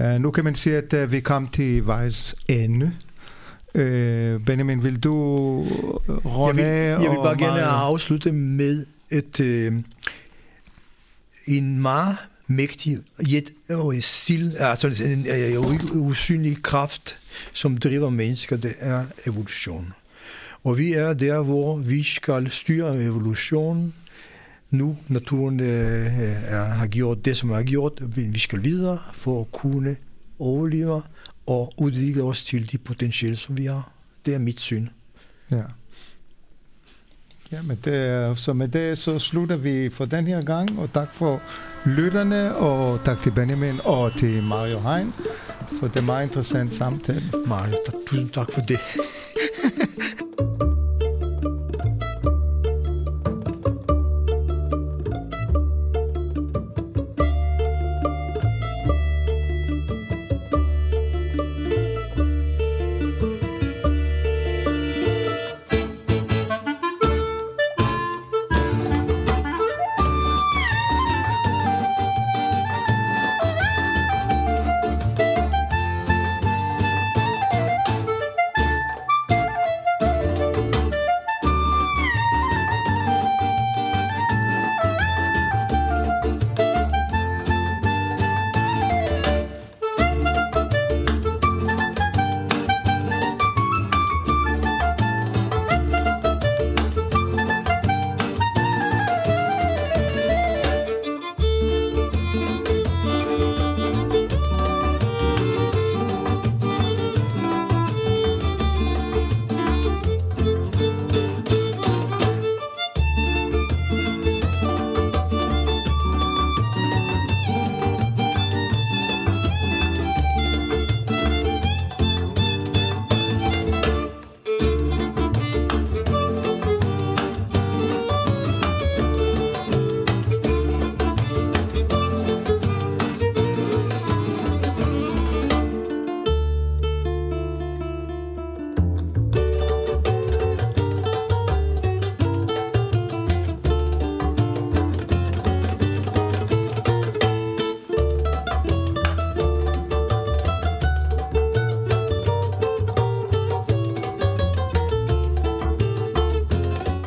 Ja, nu kan man sige, at uh, vi kom til vejs ende. Uh, Benjamin, vil du runde jeg vil, jeg vil bare gerne Mario? afslutte med et, øh, en meget mægtig jet og stil, altså en, en usynlig kraft, som driver mennesker, det er evolution. Og vi er der, hvor vi skal styre evolutionen. Nu naturen øh, er, har gjort det, som har gjort. Vi skal videre for at kunne overleve og udvikle os til de potentielle, som vi har. Det er mit syn. Ja. Ja, men det, så med det så slutter vi for den her gang, og tak for lytterne, og tak til Benjamin og til Mario Hein for det meget interessante samtale. Mario, tusind tak for det.